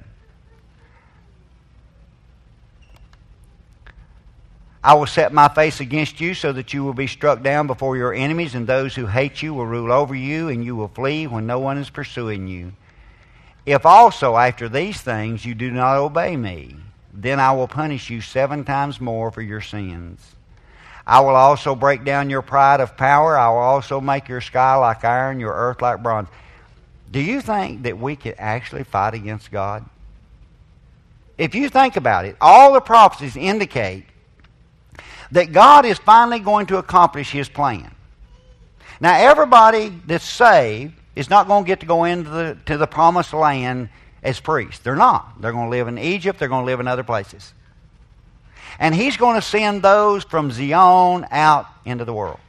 I will set my face against you so that you will be struck down before your enemies, and those who hate you will rule over you, and you will flee when no one is pursuing you. If also after these things you do not obey me, then I will punish you seven times more for your sins. I will also break down your pride of power. I will also make your sky like iron, your earth like bronze. Do you think that we can actually fight against God? If you think about it, all the prophecies indicate that God is finally going to accomplish His plan. Now, everybody that's saved is not going to get to go into the, to the promised land as priests. They're not. They're going to live in Egypt. They're going to live in other places. And He's going to send those from Zion out into the world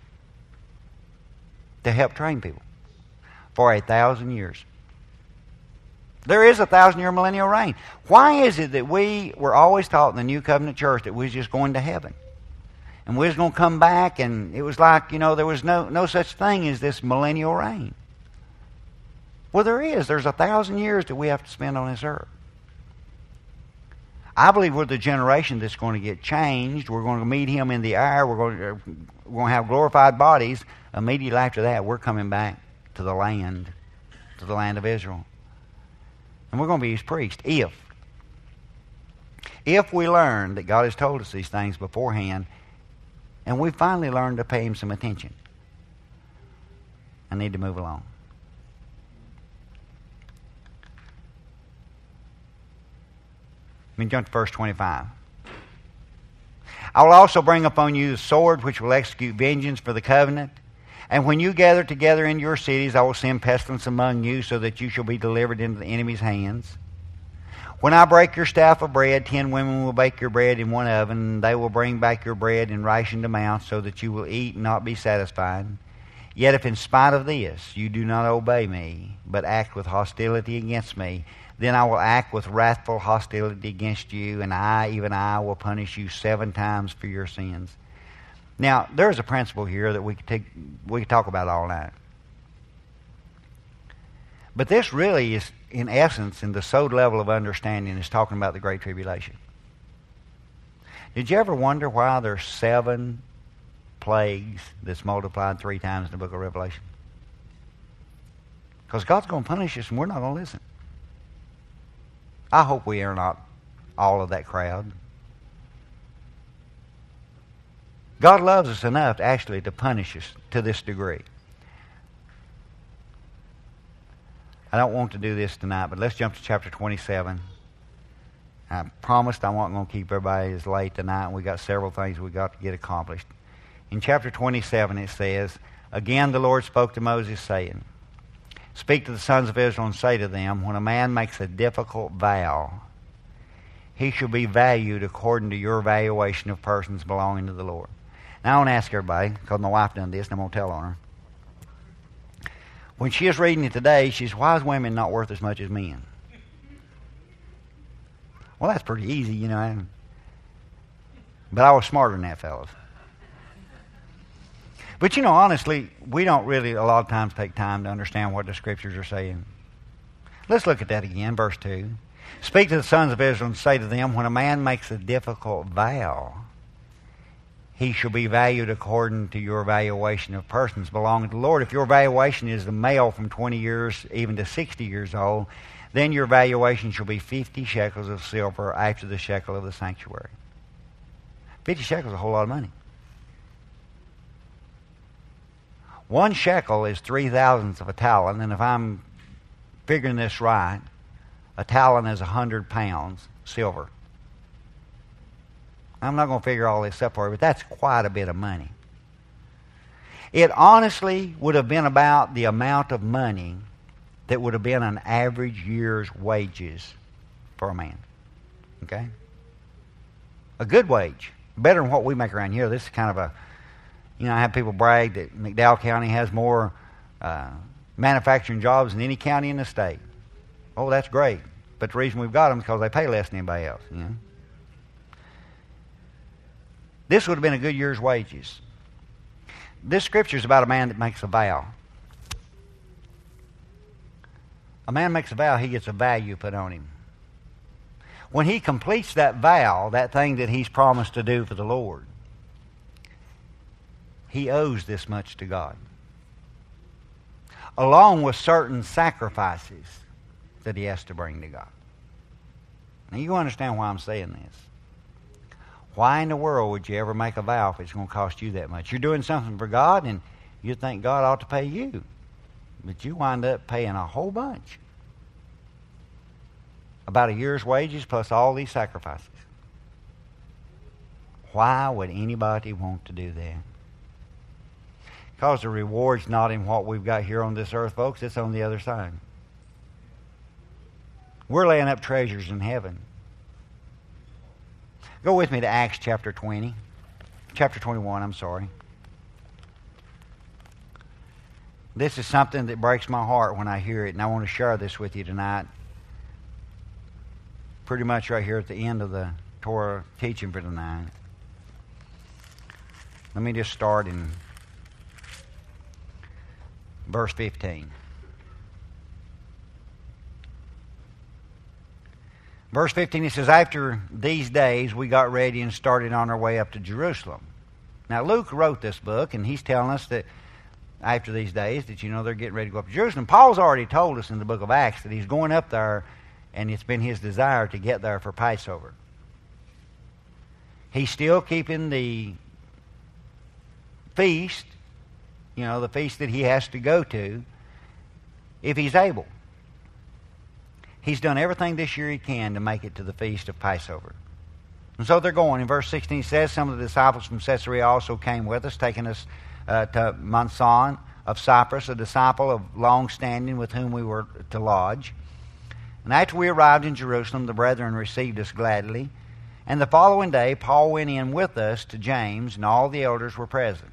to help train people for a thousand years. There is a thousand-year millennial reign. Why is it that we were always taught in the New Covenant Church that we was just going to heaven? And we was going to come back, and it was like, you know, there was no, no such thing as this millennial reign. Well, there is. There's a thousand years that we have to spend on this earth. I believe we're the generation that's going to get changed. We're going to meet Him in the air. We're going to, we're going to have glorified bodies. Immediately after that, we're coming back to the land, to the land of Israel. And we're going to be His priest. If, if we learn that God has told us these things beforehand, and we finally learn to pay Him some attention, I need to move along. me jump to verse twenty-five. I will also bring upon you the sword which will execute vengeance for the covenant. And when you gather together in your cities, I will send pestilence among you, so that you shall be delivered into the enemy's hands. When I break your staff of bread, ten women will bake your bread in one oven, and they will bring back your bread in rationed amounts, so that you will eat and not be satisfied. Yet if in spite of this you do not obey me, but act with hostility against me, then I will act with wrathful hostility against you, and I, even I, will punish you seven times for your sins. Now, there's a principle here that we could take, we could talk about all night. But this really is, in essence, in the sowed level of understanding, is talking about the Great Tribulation. Did you ever wonder why there's seven plagues that's multiplied three times in the book of Revelation? Because God's going to punish us and we're not going to listen. I hope we are not all of that crowd. God loves us enough actually to punish us to this degree. I don't want to do this tonight, but let's jump to chapter twenty-seven. I promised I wasn't going to keep everybody as late tonight, and we got several things we got to get accomplished. In chapter twenty-seven it says, Again the Lord spoke to Moses, saying, Speak to the sons of Israel and say to them, When a man makes a difficult vow, he shall be valued according to your valuation of persons belonging to the Lord. Now I want to ask everybody, because my wife done this, and I'm going to tell on her. When she was reading it today, she says, Why is women not worth as much as men? Well, that's pretty easy, you know. But I was smarter than that, fellas. But, you know, honestly, we don't really a lot of times take time to understand what the Scriptures are saying. Let's look at that again, verse two. Speak to the sons of Israel and say to them, When a man makes a difficult vow, he shall be valued according to your valuation of persons belonging to the Lord. If your valuation is the male from twenty years even to sixty years old, then your valuation shall be fifty shekels of silver after the shekel of the sanctuary. fifty shekels is a whole lot of money. One shekel is three thousandths of a talent, and if I'm figuring this right, a talent is a hundred pounds silver. I'm not going to figure all this up for you, but that's quite a bit of money. It honestly would have been about the amount of money that would have been an average year's wages for a man. Okay? A good wage. Better than what we make around here. This is kind of a, you know, I have people brag that McDowell County has more uh, manufacturing jobs than any county in the state. Oh, that's great. But the reason we've got them is because they pay less than anybody else, you know. This would have been a good year's wages. This scripture is about a man that makes a vow. A man makes a vow, he gets a value put on him. When he completes that vow, that thing that he's promised to do for the Lord, he owes this much to God, along with certain sacrifices that he has to bring to God. Now you understand why I'm saying this. Why in the world would you ever make a vow if it's going to cost you that much? You're doing something for God, and you think God ought to pay you. But you wind up paying a whole bunch. About a year's wages plus all these sacrifices. Why would anybody want to do that? Because the reward's not in what we've got here on this earth, folks. It's on the other side. We're laying up treasures in heaven. Go with me to Acts chapter twenty. Chapter twenty-one, I'm sorry. This is something that breaks my heart when I hear it, and I want to share this with you tonight. Pretty much right here at the end of the Torah teaching for tonight. Let me just start in verse fifteen. Verse fifteen, it says, After these days we got ready and started on our way up to Jerusalem. Now Luke wrote this book, and he's telling us that after these days that, you know, they're getting ready to go up to Jerusalem. Paul's already told us in the book of Acts that he's going up there, and it's been his desire to get there for Passover. He's still keeping the feast, you know, the feast that he has to go to, if he's able. He's done everything this year he can to make it to the feast of Passover. And so they're going. In verse sixteen it says, some of the disciples from Caesarea also came with us, taking us uh, to Mnason of Cyprus, a disciple of long standing with whom we were to lodge. And after we arrived in Jerusalem, the brethren received us gladly. And the following day, Paul went in with us to James, and all the elders were present.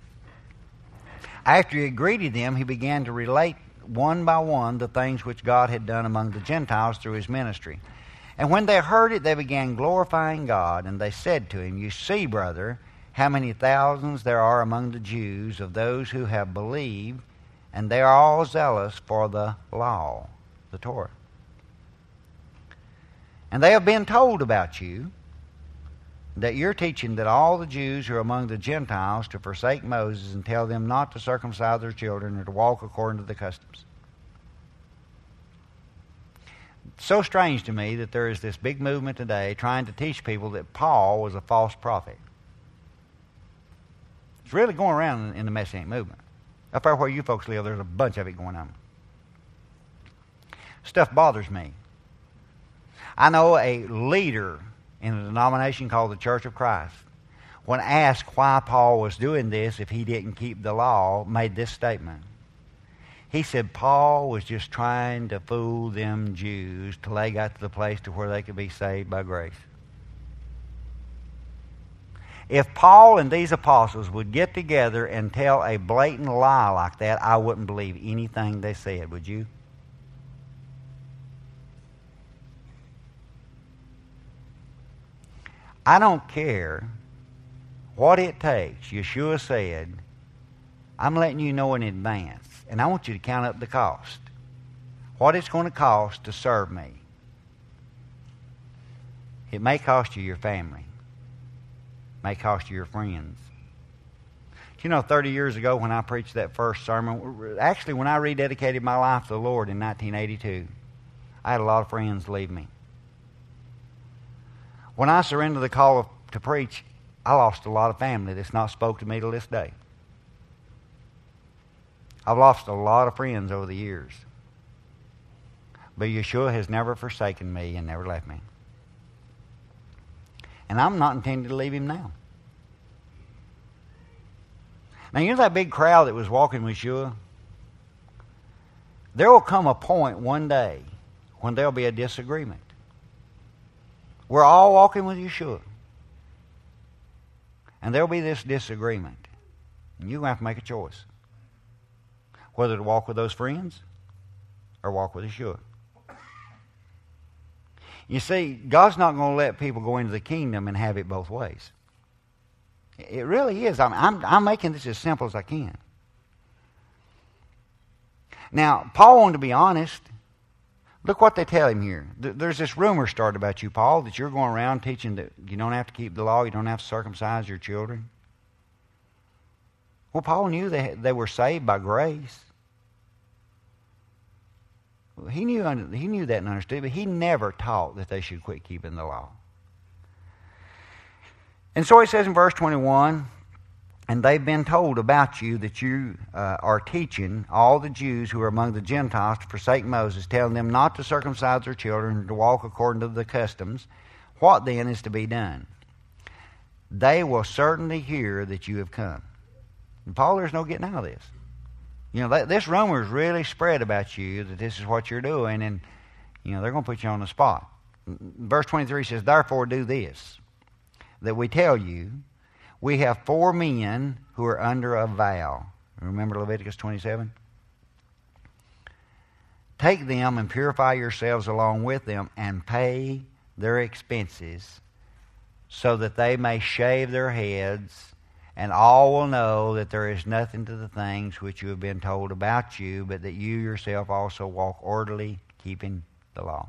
After he had greeted them, he began to relate one by one the things which God had done among the Gentiles through his ministry. And when they heard it, they began glorifying God, and they said to him, "You see, brother, how many thousands there are among the Jews of those who have believed, and they are all zealous for the law," the Torah. "And they have been told about you, that you're teaching that all the Jews who are among the Gentiles to forsake Moses and tell them not to circumcise their children or to walk according to the customs." It's so strange to me that there is this big movement today trying to teach people that Paul was a false prophet. It's really going around in the Messianic movement. Up there where you folks live, there's a bunch of it going on. Stuff bothers me. I know a leader in a denomination called the Church of Christ, when asked why Paul was doing this if he didn't keep the law, made this statement. He said Paul was just trying to fool them Jews till they got to the place to where they could be saved by grace. If Paul and these apostles would get together and tell a blatant lie like that, I wouldn't believe anything they said, would you? I don't care what it takes. Yeshua said, I'm letting you know in advance, and I want you to count up the cost. What it's going to cost to serve me. It may cost you your family. It may cost you your friends. You know, thirty years ago when I preached that first sermon, actually when I rededicated my life to the Lord in nineteen eighty-two, I had a lot of friends leave me. When I surrendered the call of, to preach, I lost a lot of family that's not spoke to me to this day. I've lost a lot of friends over the years. But Yeshua has never forsaken me and never left me. And I'm not intending to leave him now. Now, you know that big crowd that was walking with Yeshua? There will come a point one day when there will be a disagreement. We're all walking with Yeshua. And there will be this disagreement. And you're going to have to make a choice. Whether to walk with those friends or walk with Yeshua. You see, God's not going to let people go into the kingdom and have it both ways. It really is. I'm, I'm, I'm making this as simple as I can. Now, Paul wanted to be honest. Look what they tell him here. There's this rumor started about you, Paul, that you're going around teaching that you don't have to keep the law, you don't have to circumcise your children. Well, Paul knew they, they were saved by grace. He knew, he knew that and understood, but he never taught that they should quit keeping the law. And so he says in verse twenty-one, and they've been told about you that you uh, are teaching all the Jews who are among the Gentiles to forsake Moses, telling them not to circumcise their children, to walk according to the customs. What then is to be done? They will certainly hear that you have come. And Paul, there's no getting out of this. You know, that, this rumor is really spread about you, that this is what you're doing, and, you know, they're going to put you on the spot. Verse twenty-three says, therefore do this, that we tell you, we have four men who are under a vow. Remember Leviticus twenty-seven? Take them and purify yourselves along with them and pay their expenses so that they may shave their heads, and all will know that there is nothing to the things which you have been told about you, but that you yourself also walk orderly, keeping the law.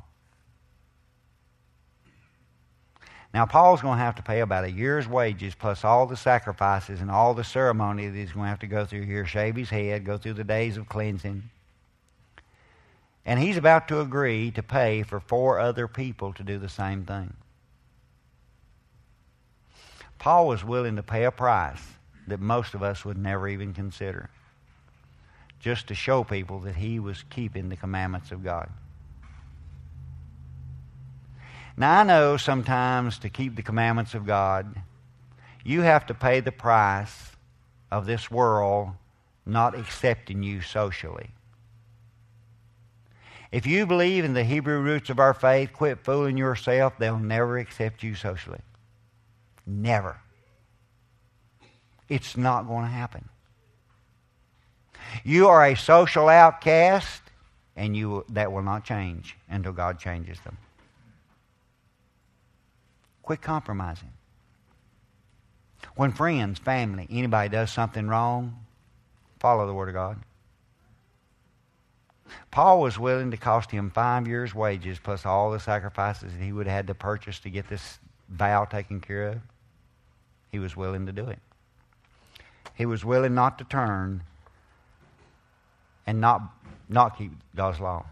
Now, Paul's going to have to pay about a year's wages plus all the sacrifices and all the ceremony that he's going to have to go through here, shave his head, go through the days of cleansing. And he's about to agree to pay for four other people to do the same thing. Paul was willing to pay a price that most of us would never even consider, just to show people that he was keeping the commandments of God. Now, I know sometimes to keep the commandments of God, you have to pay the price of this world not accepting you socially. If you believe in the Hebrew roots of our faith, quit fooling yourself. They'll never accept you socially. Never. It's not going to happen. You are a social outcast, and you that will not change until God changes them. Quit compromising. When friends, family, anybody does something wrong, follow the Word of God. Paul was willing to cost him five years' wages plus all the sacrifices that he would have had to purchase to get this vow taken care of. He was willing to do it. He was willing not to turn and not, not keep God's law.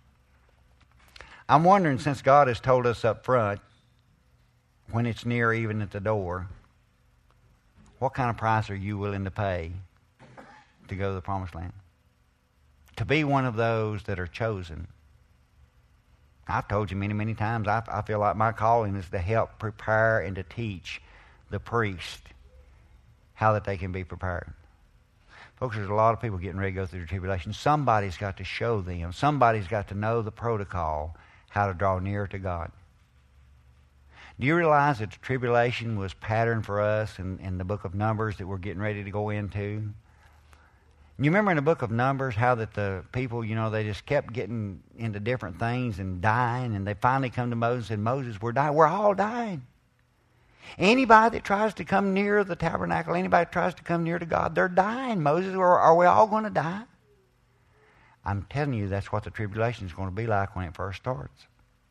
I'm wondering, since God has told us up front, when it's near even at the door, what kind of price are you willing to pay to go to the promised land? To be one of those that are chosen. I've told you many, many times, I, I feel like my calling is to help prepare and to teach the priest how that they can be prepared. Folks, there's a lot of people getting ready to go through the tribulation. Somebody's got to show them. Somebody's got to know the protocol, how to draw near to God. Do you realize that the tribulation was patterned for us in, in the book of Numbers that we're getting ready to go into? You remember in the book of Numbers how that the people, you know, they just kept getting into different things and dying, and they finally come to Moses and Moses, we're dying. We're all dying. Anybody that tries to come near the tabernacle, anybody that tries to come near to God, they're dying. Moses, are, are we all going to die? I'm telling you, that's what the tribulation is going to be like when it first starts.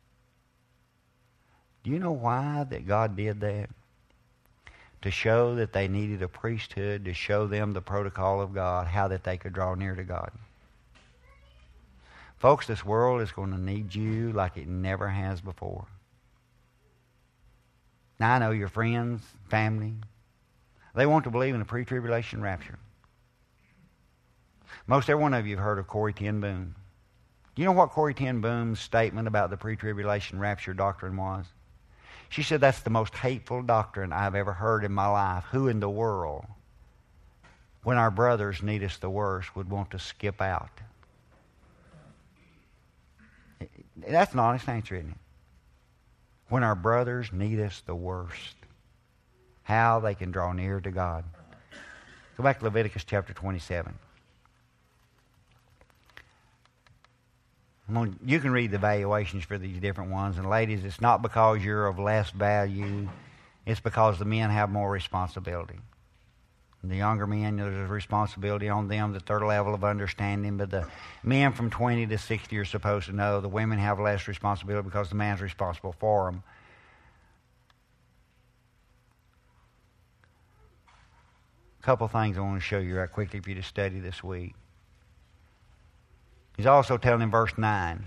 Do you know why that God did that? To show that they needed a priesthood, to show them the protocol of God, how that they could draw near to God. Folks, this world is going to need you like it never has before. Now, I know your friends, family, they want to believe in a pre-tribulation rapture. Most every one of you have heard of Corrie ten Boom. Do you know what Corrie ten Boom's statement about the pre-tribulation rapture doctrine was? She said, that's the most hateful doctrine I've ever heard in my life. Who in the world, when our brothers need us the worst, would want to skip out? That's an honest answer, isn't it? When our brothers need us the worst, how they can draw near to God. Go back to Leviticus chapter twenty-seven. You can read the valuations for these different ones. And ladies, it's not because you're of less value. It's because the men have more responsibility. And the younger men, there's a responsibility on them at their level of understanding. But the men from twenty to sixty are supposed to know. The women have less responsibility because the man's responsible for them. A couple things I want to show you right quickly for you to study this week. He's also telling in verse nine.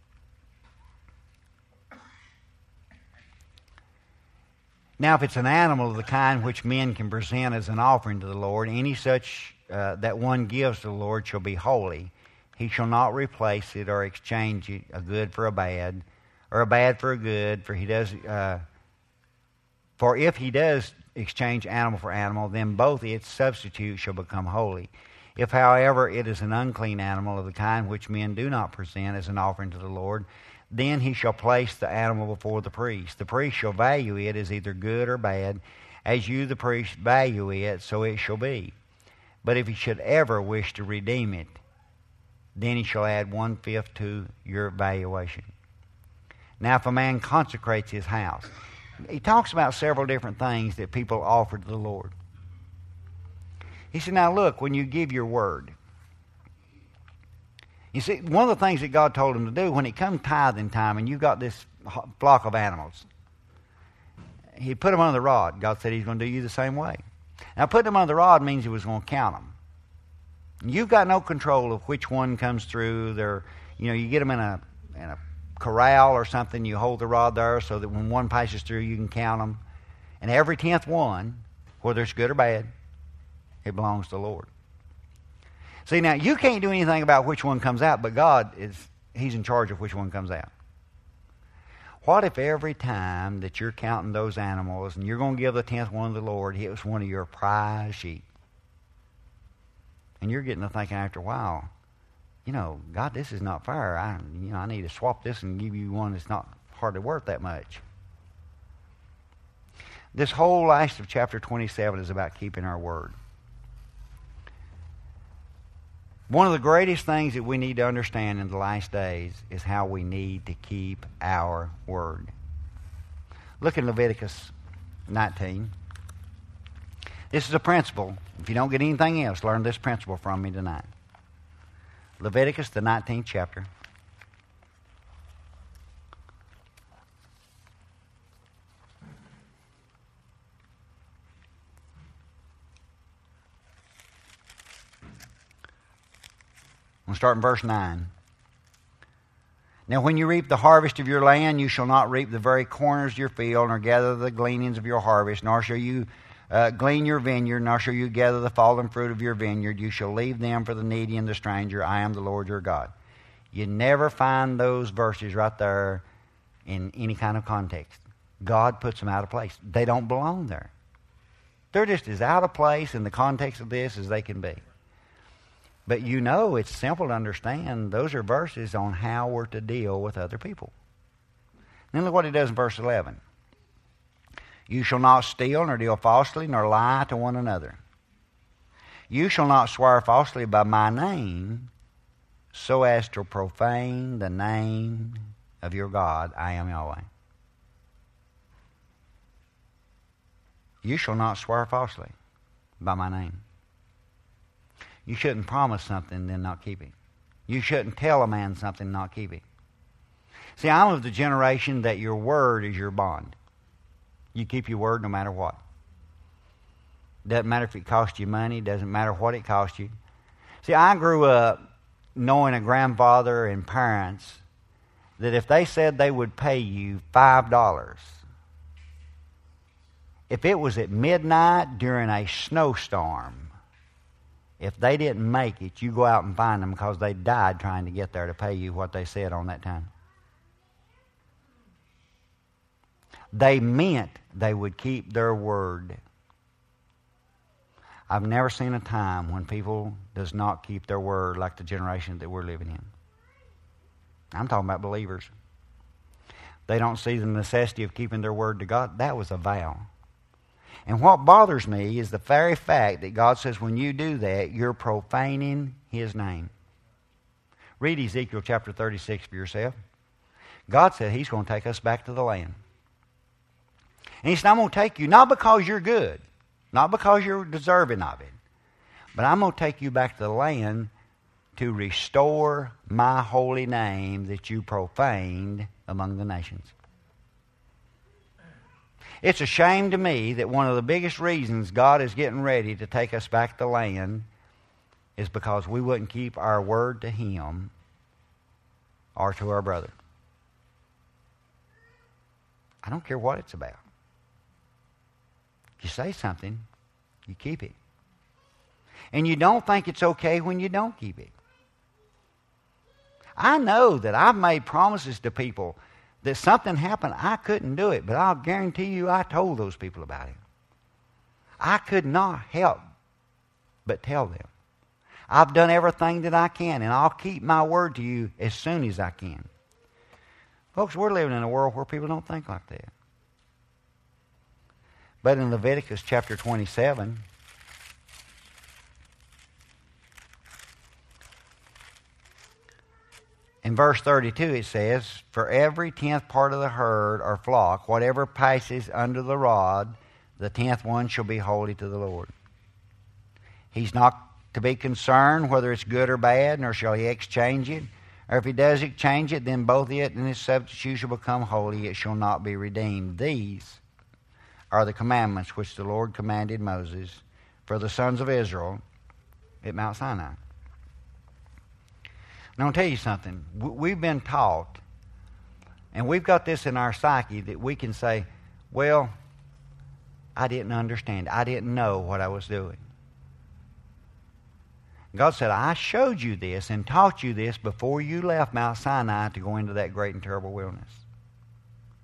Now, if it's an animal of the kind which men can present as an offering to the Lord, any such uh, that one gives to the Lord shall be holy. He shall not replace it or exchange it, a good for a bad, or a bad for a good. For he does. Uh, for if he does exchange animal for animal, then both its substitutes shall become holy. If, however, it is an unclean animal of the kind which men do not present as an offering to the Lord, then he shall place the animal before the priest. The priest shall value it as either good or bad. As you, the priest, value it, so it shall be. But if he should ever wish to redeem it, then he shall add one-fifth to your valuation. Now, if a man consecrates his house, he talks about several different things that people offer to the Lord. He said, now look, when you give your word. You see, one of the things that God told him to do, when it comes tithing time and you've got this flock of animals, he put them under the rod. God said he's going to do you the same way. Now, putting them under the rod means he was going to count them. You've got no control of which one comes through. They're, you know, you get them in a, in a corral or something, you hold the rod there so that when one passes through, you can count them. And every tenth one, whether it's good or bad, it belongs to the Lord. See, now, you can't do anything about which one comes out, but God, is He's in charge of which one comes out. What if every time that you're counting those animals and you're going to give the tenth one to the Lord, it was one of your prize sheep? And you're getting to thinking after a while, you know, God, this is not fair. I, you know, I need to swap this and give you one that's not hardly worth that much. This whole last of chapter twenty-seven is about keeping our word. One of the greatest things that we need to understand in the last days is how we need to keep our word. Look at Leviticus nineteen. This is a principle. If you don't get anything else, learn this principle from me tonight. Leviticus, the nineteenth chapter. We'll start in verse nine. Now when you reap the harvest of your land, you shall not reap the very corners of your field, nor gather the gleanings of your harvest, nor shall you uh, glean your vineyard, nor shall you gather the fallen fruit of your vineyard. You shall leave them for the needy and the stranger. I am the Lord your God. You never find those verses right there in any kind of context. God puts them out of place. They don't belong there. They're just as out of place in the context of this as they can be. But you know, it's simple to understand. Those are verses on how we're to deal with other people. Then look what he does in verse eleven. You shall not steal, nor deal falsely, nor lie to one another. You shall not swear falsely by my name, so as to profane the name of your God. I am Yahweh. You shall not swear falsely by my name. You shouldn't promise something and then not keep it. You shouldn't tell a man something and not keep it. See, I'm of the generation that your word is your bond. You keep your word no matter what. Doesn't matter if it costs you money. Doesn't matter what it costs you. See, I grew up knowing a grandfather and parents that if they said they would pay you five dollars, if it was at midnight during a snowstorm, if they didn't make it, you go out and find them because they died trying to get there to pay you what they said on that time. They meant they would keep their word. I've never seen a time when people does not keep their word like the generation that we're living in. I'm talking about believers. They don't see the necessity of keeping their word to God. That was a vow. And what bothers me is the very fact that God says when you do that, you're profaning His name. Read Ezekiel chapter thirty-six for yourself. God said He's going to take us back to the land. And He said, I'm going to take you, not because you're good, not because you're deserving of it, but I'm going to take you back to the land to restore my holy name that you profaned among the nations. It's a shame to me that one of the biggest reasons God is getting ready to take us back to land is because we wouldn't keep our word to Him or to our brother. I don't care what it's about. You say something, you keep it. And you don't think it's okay when you don't keep it. I know that I've made promises to people that something happened, I couldn't do it, but I'll guarantee you I told those people about it. I could not help but tell them. I've done everything that I can, and I'll keep my word to you as soon as I can. Folks, we're living in a world where people don't think like that. But in Leviticus chapter twenty-seven, in verse thirty-two it says, for every tenth part of the herd or flock, whatever passes under the rod, the tenth one shall be holy to the Lord. He's not to be concerned whether it's good or bad, nor shall he exchange it. Or if he does exchange it, then both it and its substitute shall become holy. It shall not be redeemed. These are the commandments which the Lord commanded Moses for the sons of Israel at Mount Sinai. Now, I'll tell you something. We've been taught, and we've got this in our psyche, that we can say, well, I didn't understand. I didn't know what I was doing. God said, I showed you this and taught you this before you left Mount Sinai to go into that great and terrible wilderness.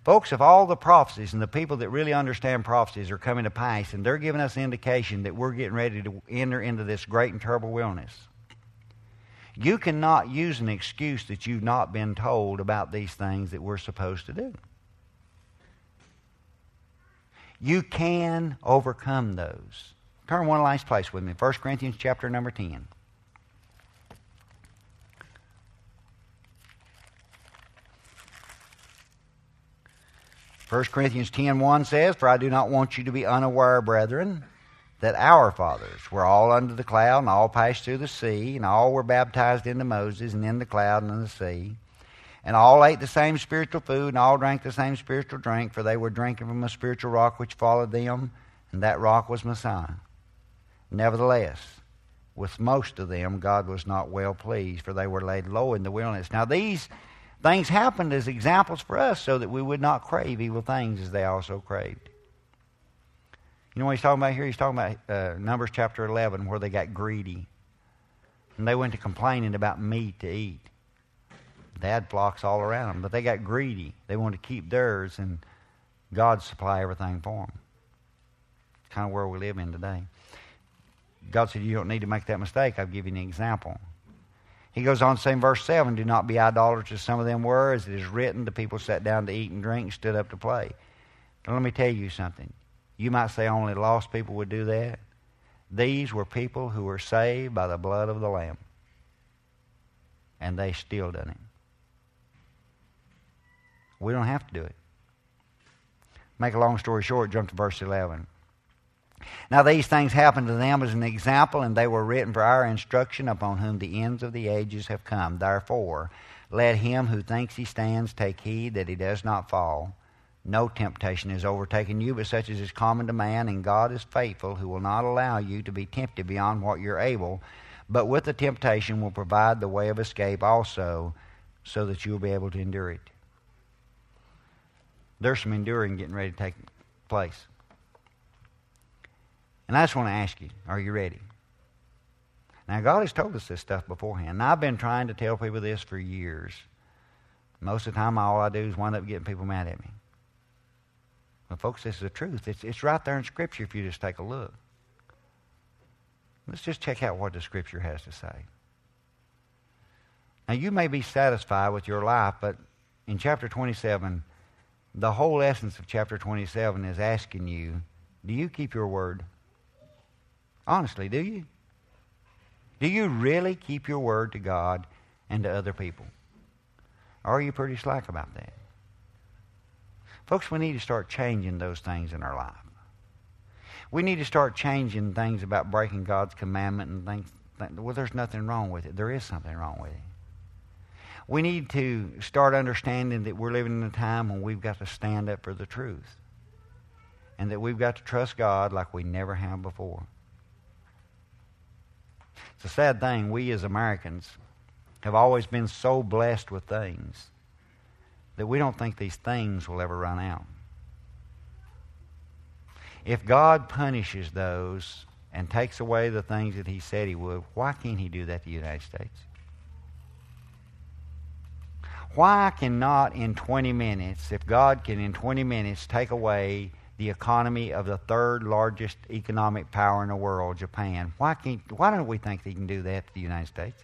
Folks, if all the prophecies and the people that really understand prophecies are coming to pass, and they're giving us indication that we're getting ready to enter into this great and terrible wilderness, you cannot use an excuse that you've not been told about these things that we're supposed to do. You can overcome those. Turn one last place with me, First Corinthians chapter number ten. First Corinthians ten one says, "For I do not want you to be unaware, brethren, that our fathers were all under the cloud, and all passed through the sea, and all were baptized into Moses, and in the cloud and in the sea. And all ate the same spiritual food, and all drank the same spiritual drink, for they were drinking from a spiritual rock which followed them, and that rock was Messiah. Nevertheless, with most of them God was not well pleased, for they were laid low in the wilderness." Now these things happened as examples for us so that we would not crave evil things as they also craved. You know what he's talking about here? He's talking about uh, Numbers chapter eleven, where they got greedy. And they went to complaining about meat to eat. They had flocks all around them, but they got greedy. They wanted to keep theirs, and God supply everything for them. It's kind of where we live in today. God said, you don't need to make that mistake. I've given you an example. He goes on to say in verse seven, "Do not be idolaters as some of them were, as it is written, the people sat down to eat and drink and stood up to play." Now let me tell you something. You might say only lost people would do that. These were people who were saved by the blood of the Lamb. And they still done it. We don't have to do it. Make a long story short, jump to verse eleven. "Now these things happened to them as an example, and they were written for our instruction, upon whom the ends of the ages have come. Therefore, let him who thinks he stands take heed that he does not fall. No temptation has overtaken you, but such as is common to man, and God is faithful, who will not allow you to be tempted beyond what you're able, but with the temptation will provide the way of escape also, so that you'll be able to endure it." There's some enduring getting ready to take place. And I just want to ask you, are you ready? Now, God has told us this stuff beforehand. And I've been trying to tell people this for years. Most of the time, all I do is wind up getting people mad at me. But folks, this is the truth. It's, it's right there in Scripture if you just take a look. Let's just check out what the Scripture has to say. Now, you may be satisfied with your life, but in chapter twenty-seven, the whole essence of chapter twenty-seven is asking you, do you keep your word? Honestly, do you? Do you really keep your word to God and to other people? Or are you pretty slack about that? Folks, we need to start changing those things in our life. We need to start changing things about breaking God's commandment and things. Well, there's nothing wrong with it. There is something wrong with it. We need to start understanding that we're living in a time when we've got to stand up for the truth. And that we've got to trust God like we never have before. It's a sad thing. We as Americans have always been so blessed with things that we don't think these things will ever run out. If God punishes those and takes away the things that He said He would, why can't He do that to the United States? Why cannot in twenty minutes, if God can in twenty minutes take away the economy of the third largest economic power in the world, Japan, why can't, why don't we think He can do that to the United States?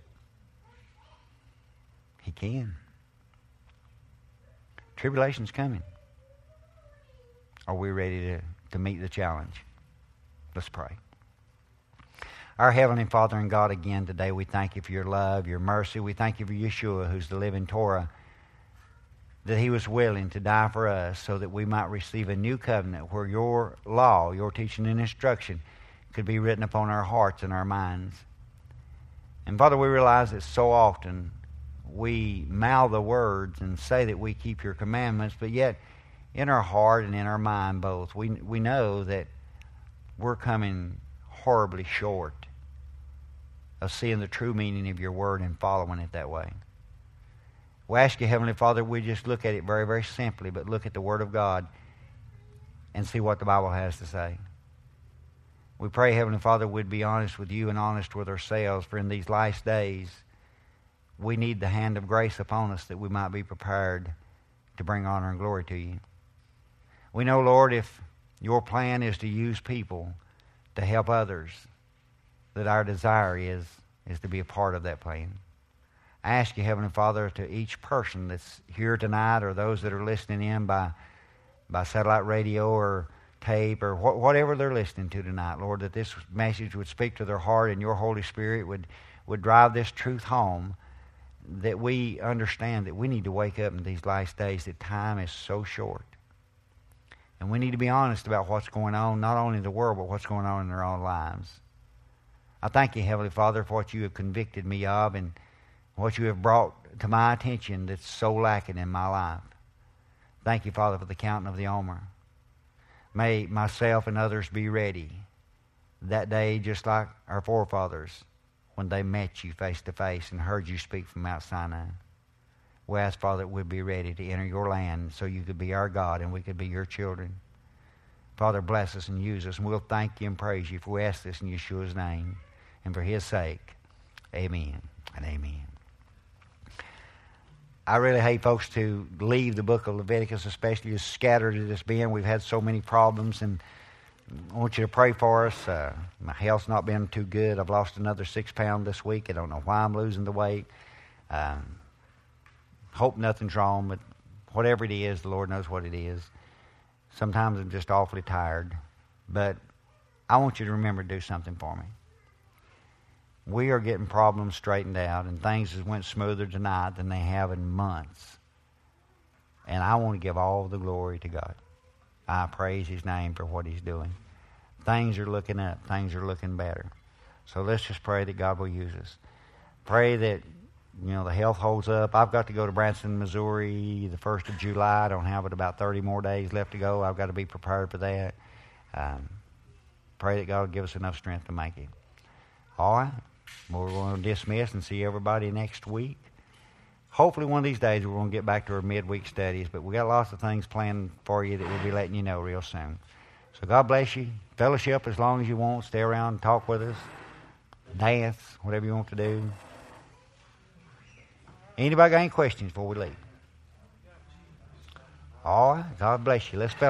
He can. Tribulation's coming. Are we ready to, to meet the challenge? Let's pray. Our Heavenly Father and God, again today we thank You for Your love, Your mercy. We thank You for Yeshua, who's the living Torah, that He was willing to die for us so that we might receive a new covenant where Your law, Your teaching and instruction could be written upon our hearts and our minds. And Father, we realize that so often we mouth the words and say that we keep Your commandments, but yet in our heart and in our mind both, we we know that we're coming horribly short of seeing the true meaning of Your word and following it that way. We ask You, Heavenly Father, we just look at it very, very simply, but look at the Word of God and see what the Bible has to say. We pray, Heavenly Father, we'd be honest with You and honest with ourselves, for in these last days, we need the hand of grace upon us that we might be prepared to bring honor and glory to You. We know, Lord, if your plan is to use people to help others, that our desire is, is to be a part of that plan. I ask you, Heavenly Father, to each person that's here tonight or those that are listening in by, by satellite radio or tape or wh- whatever they're listening to tonight, Lord, that this message would speak to their heart and your Holy Spirit would, would drive this truth home, that we understand that we need to wake up in these last days, that time is so short. And we need to be honest about what's going on, not only in the world, but what's going on in our own lives. I thank you, Heavenly Father, for what you have convicted me of and what you have brought to my attention that's so lacking in my life. Thank you, Father, for the counting of the Omer. May myself and others be ready that day, just like our forefathers, when they met you face to face and heard you speak from Mount Sinai. We ask, Father, that we'd be ready to enter your land so you could be our God and we could be your children. Father, bless us and use us, and we'll thank you and praise you, for we ask this in Yeshua's name and for his sake. Amen and amen. I really hate folks to leave the book of Leviticus, especially as scattered as it's been. We've had so many problems, and I want you to pray for us. Uh, my health's not been too good. I've lost another six pounds this week. I don't know why I'm losing the weight. Um, hope nothing's wrong, but whatever it is, the Lord knows what it is. Sometimes I'm just awfully tired, but I want you to remember to do something for me. We are getting problems straightened out, and things has went smoother tonight than they have in months. And I want to give all the glory to God. I praise his name for what he's doing. Things are looking up. Things are looking better. So let's just pray that God will use us. Pray that, you know, the health holds up. I've got to go to Branson, Missouri the first of July. I don't have but about thirty more days left to go. I've got to be prepared for that. Um, pray that God will give us enough strength to make it. All right. Well, we're going to dismiss and see everybody next week. Hopefully one of these days we're going to get back to our midweek studies, but we got lots of things planned for you that we'll be letting you know real soon. So God bless you. Fellowship as long as you want. Stay around and talk with us. Dance, whatever you want to do. Anybody got any questions before we leave? All right. God bless you. Let's fellowship.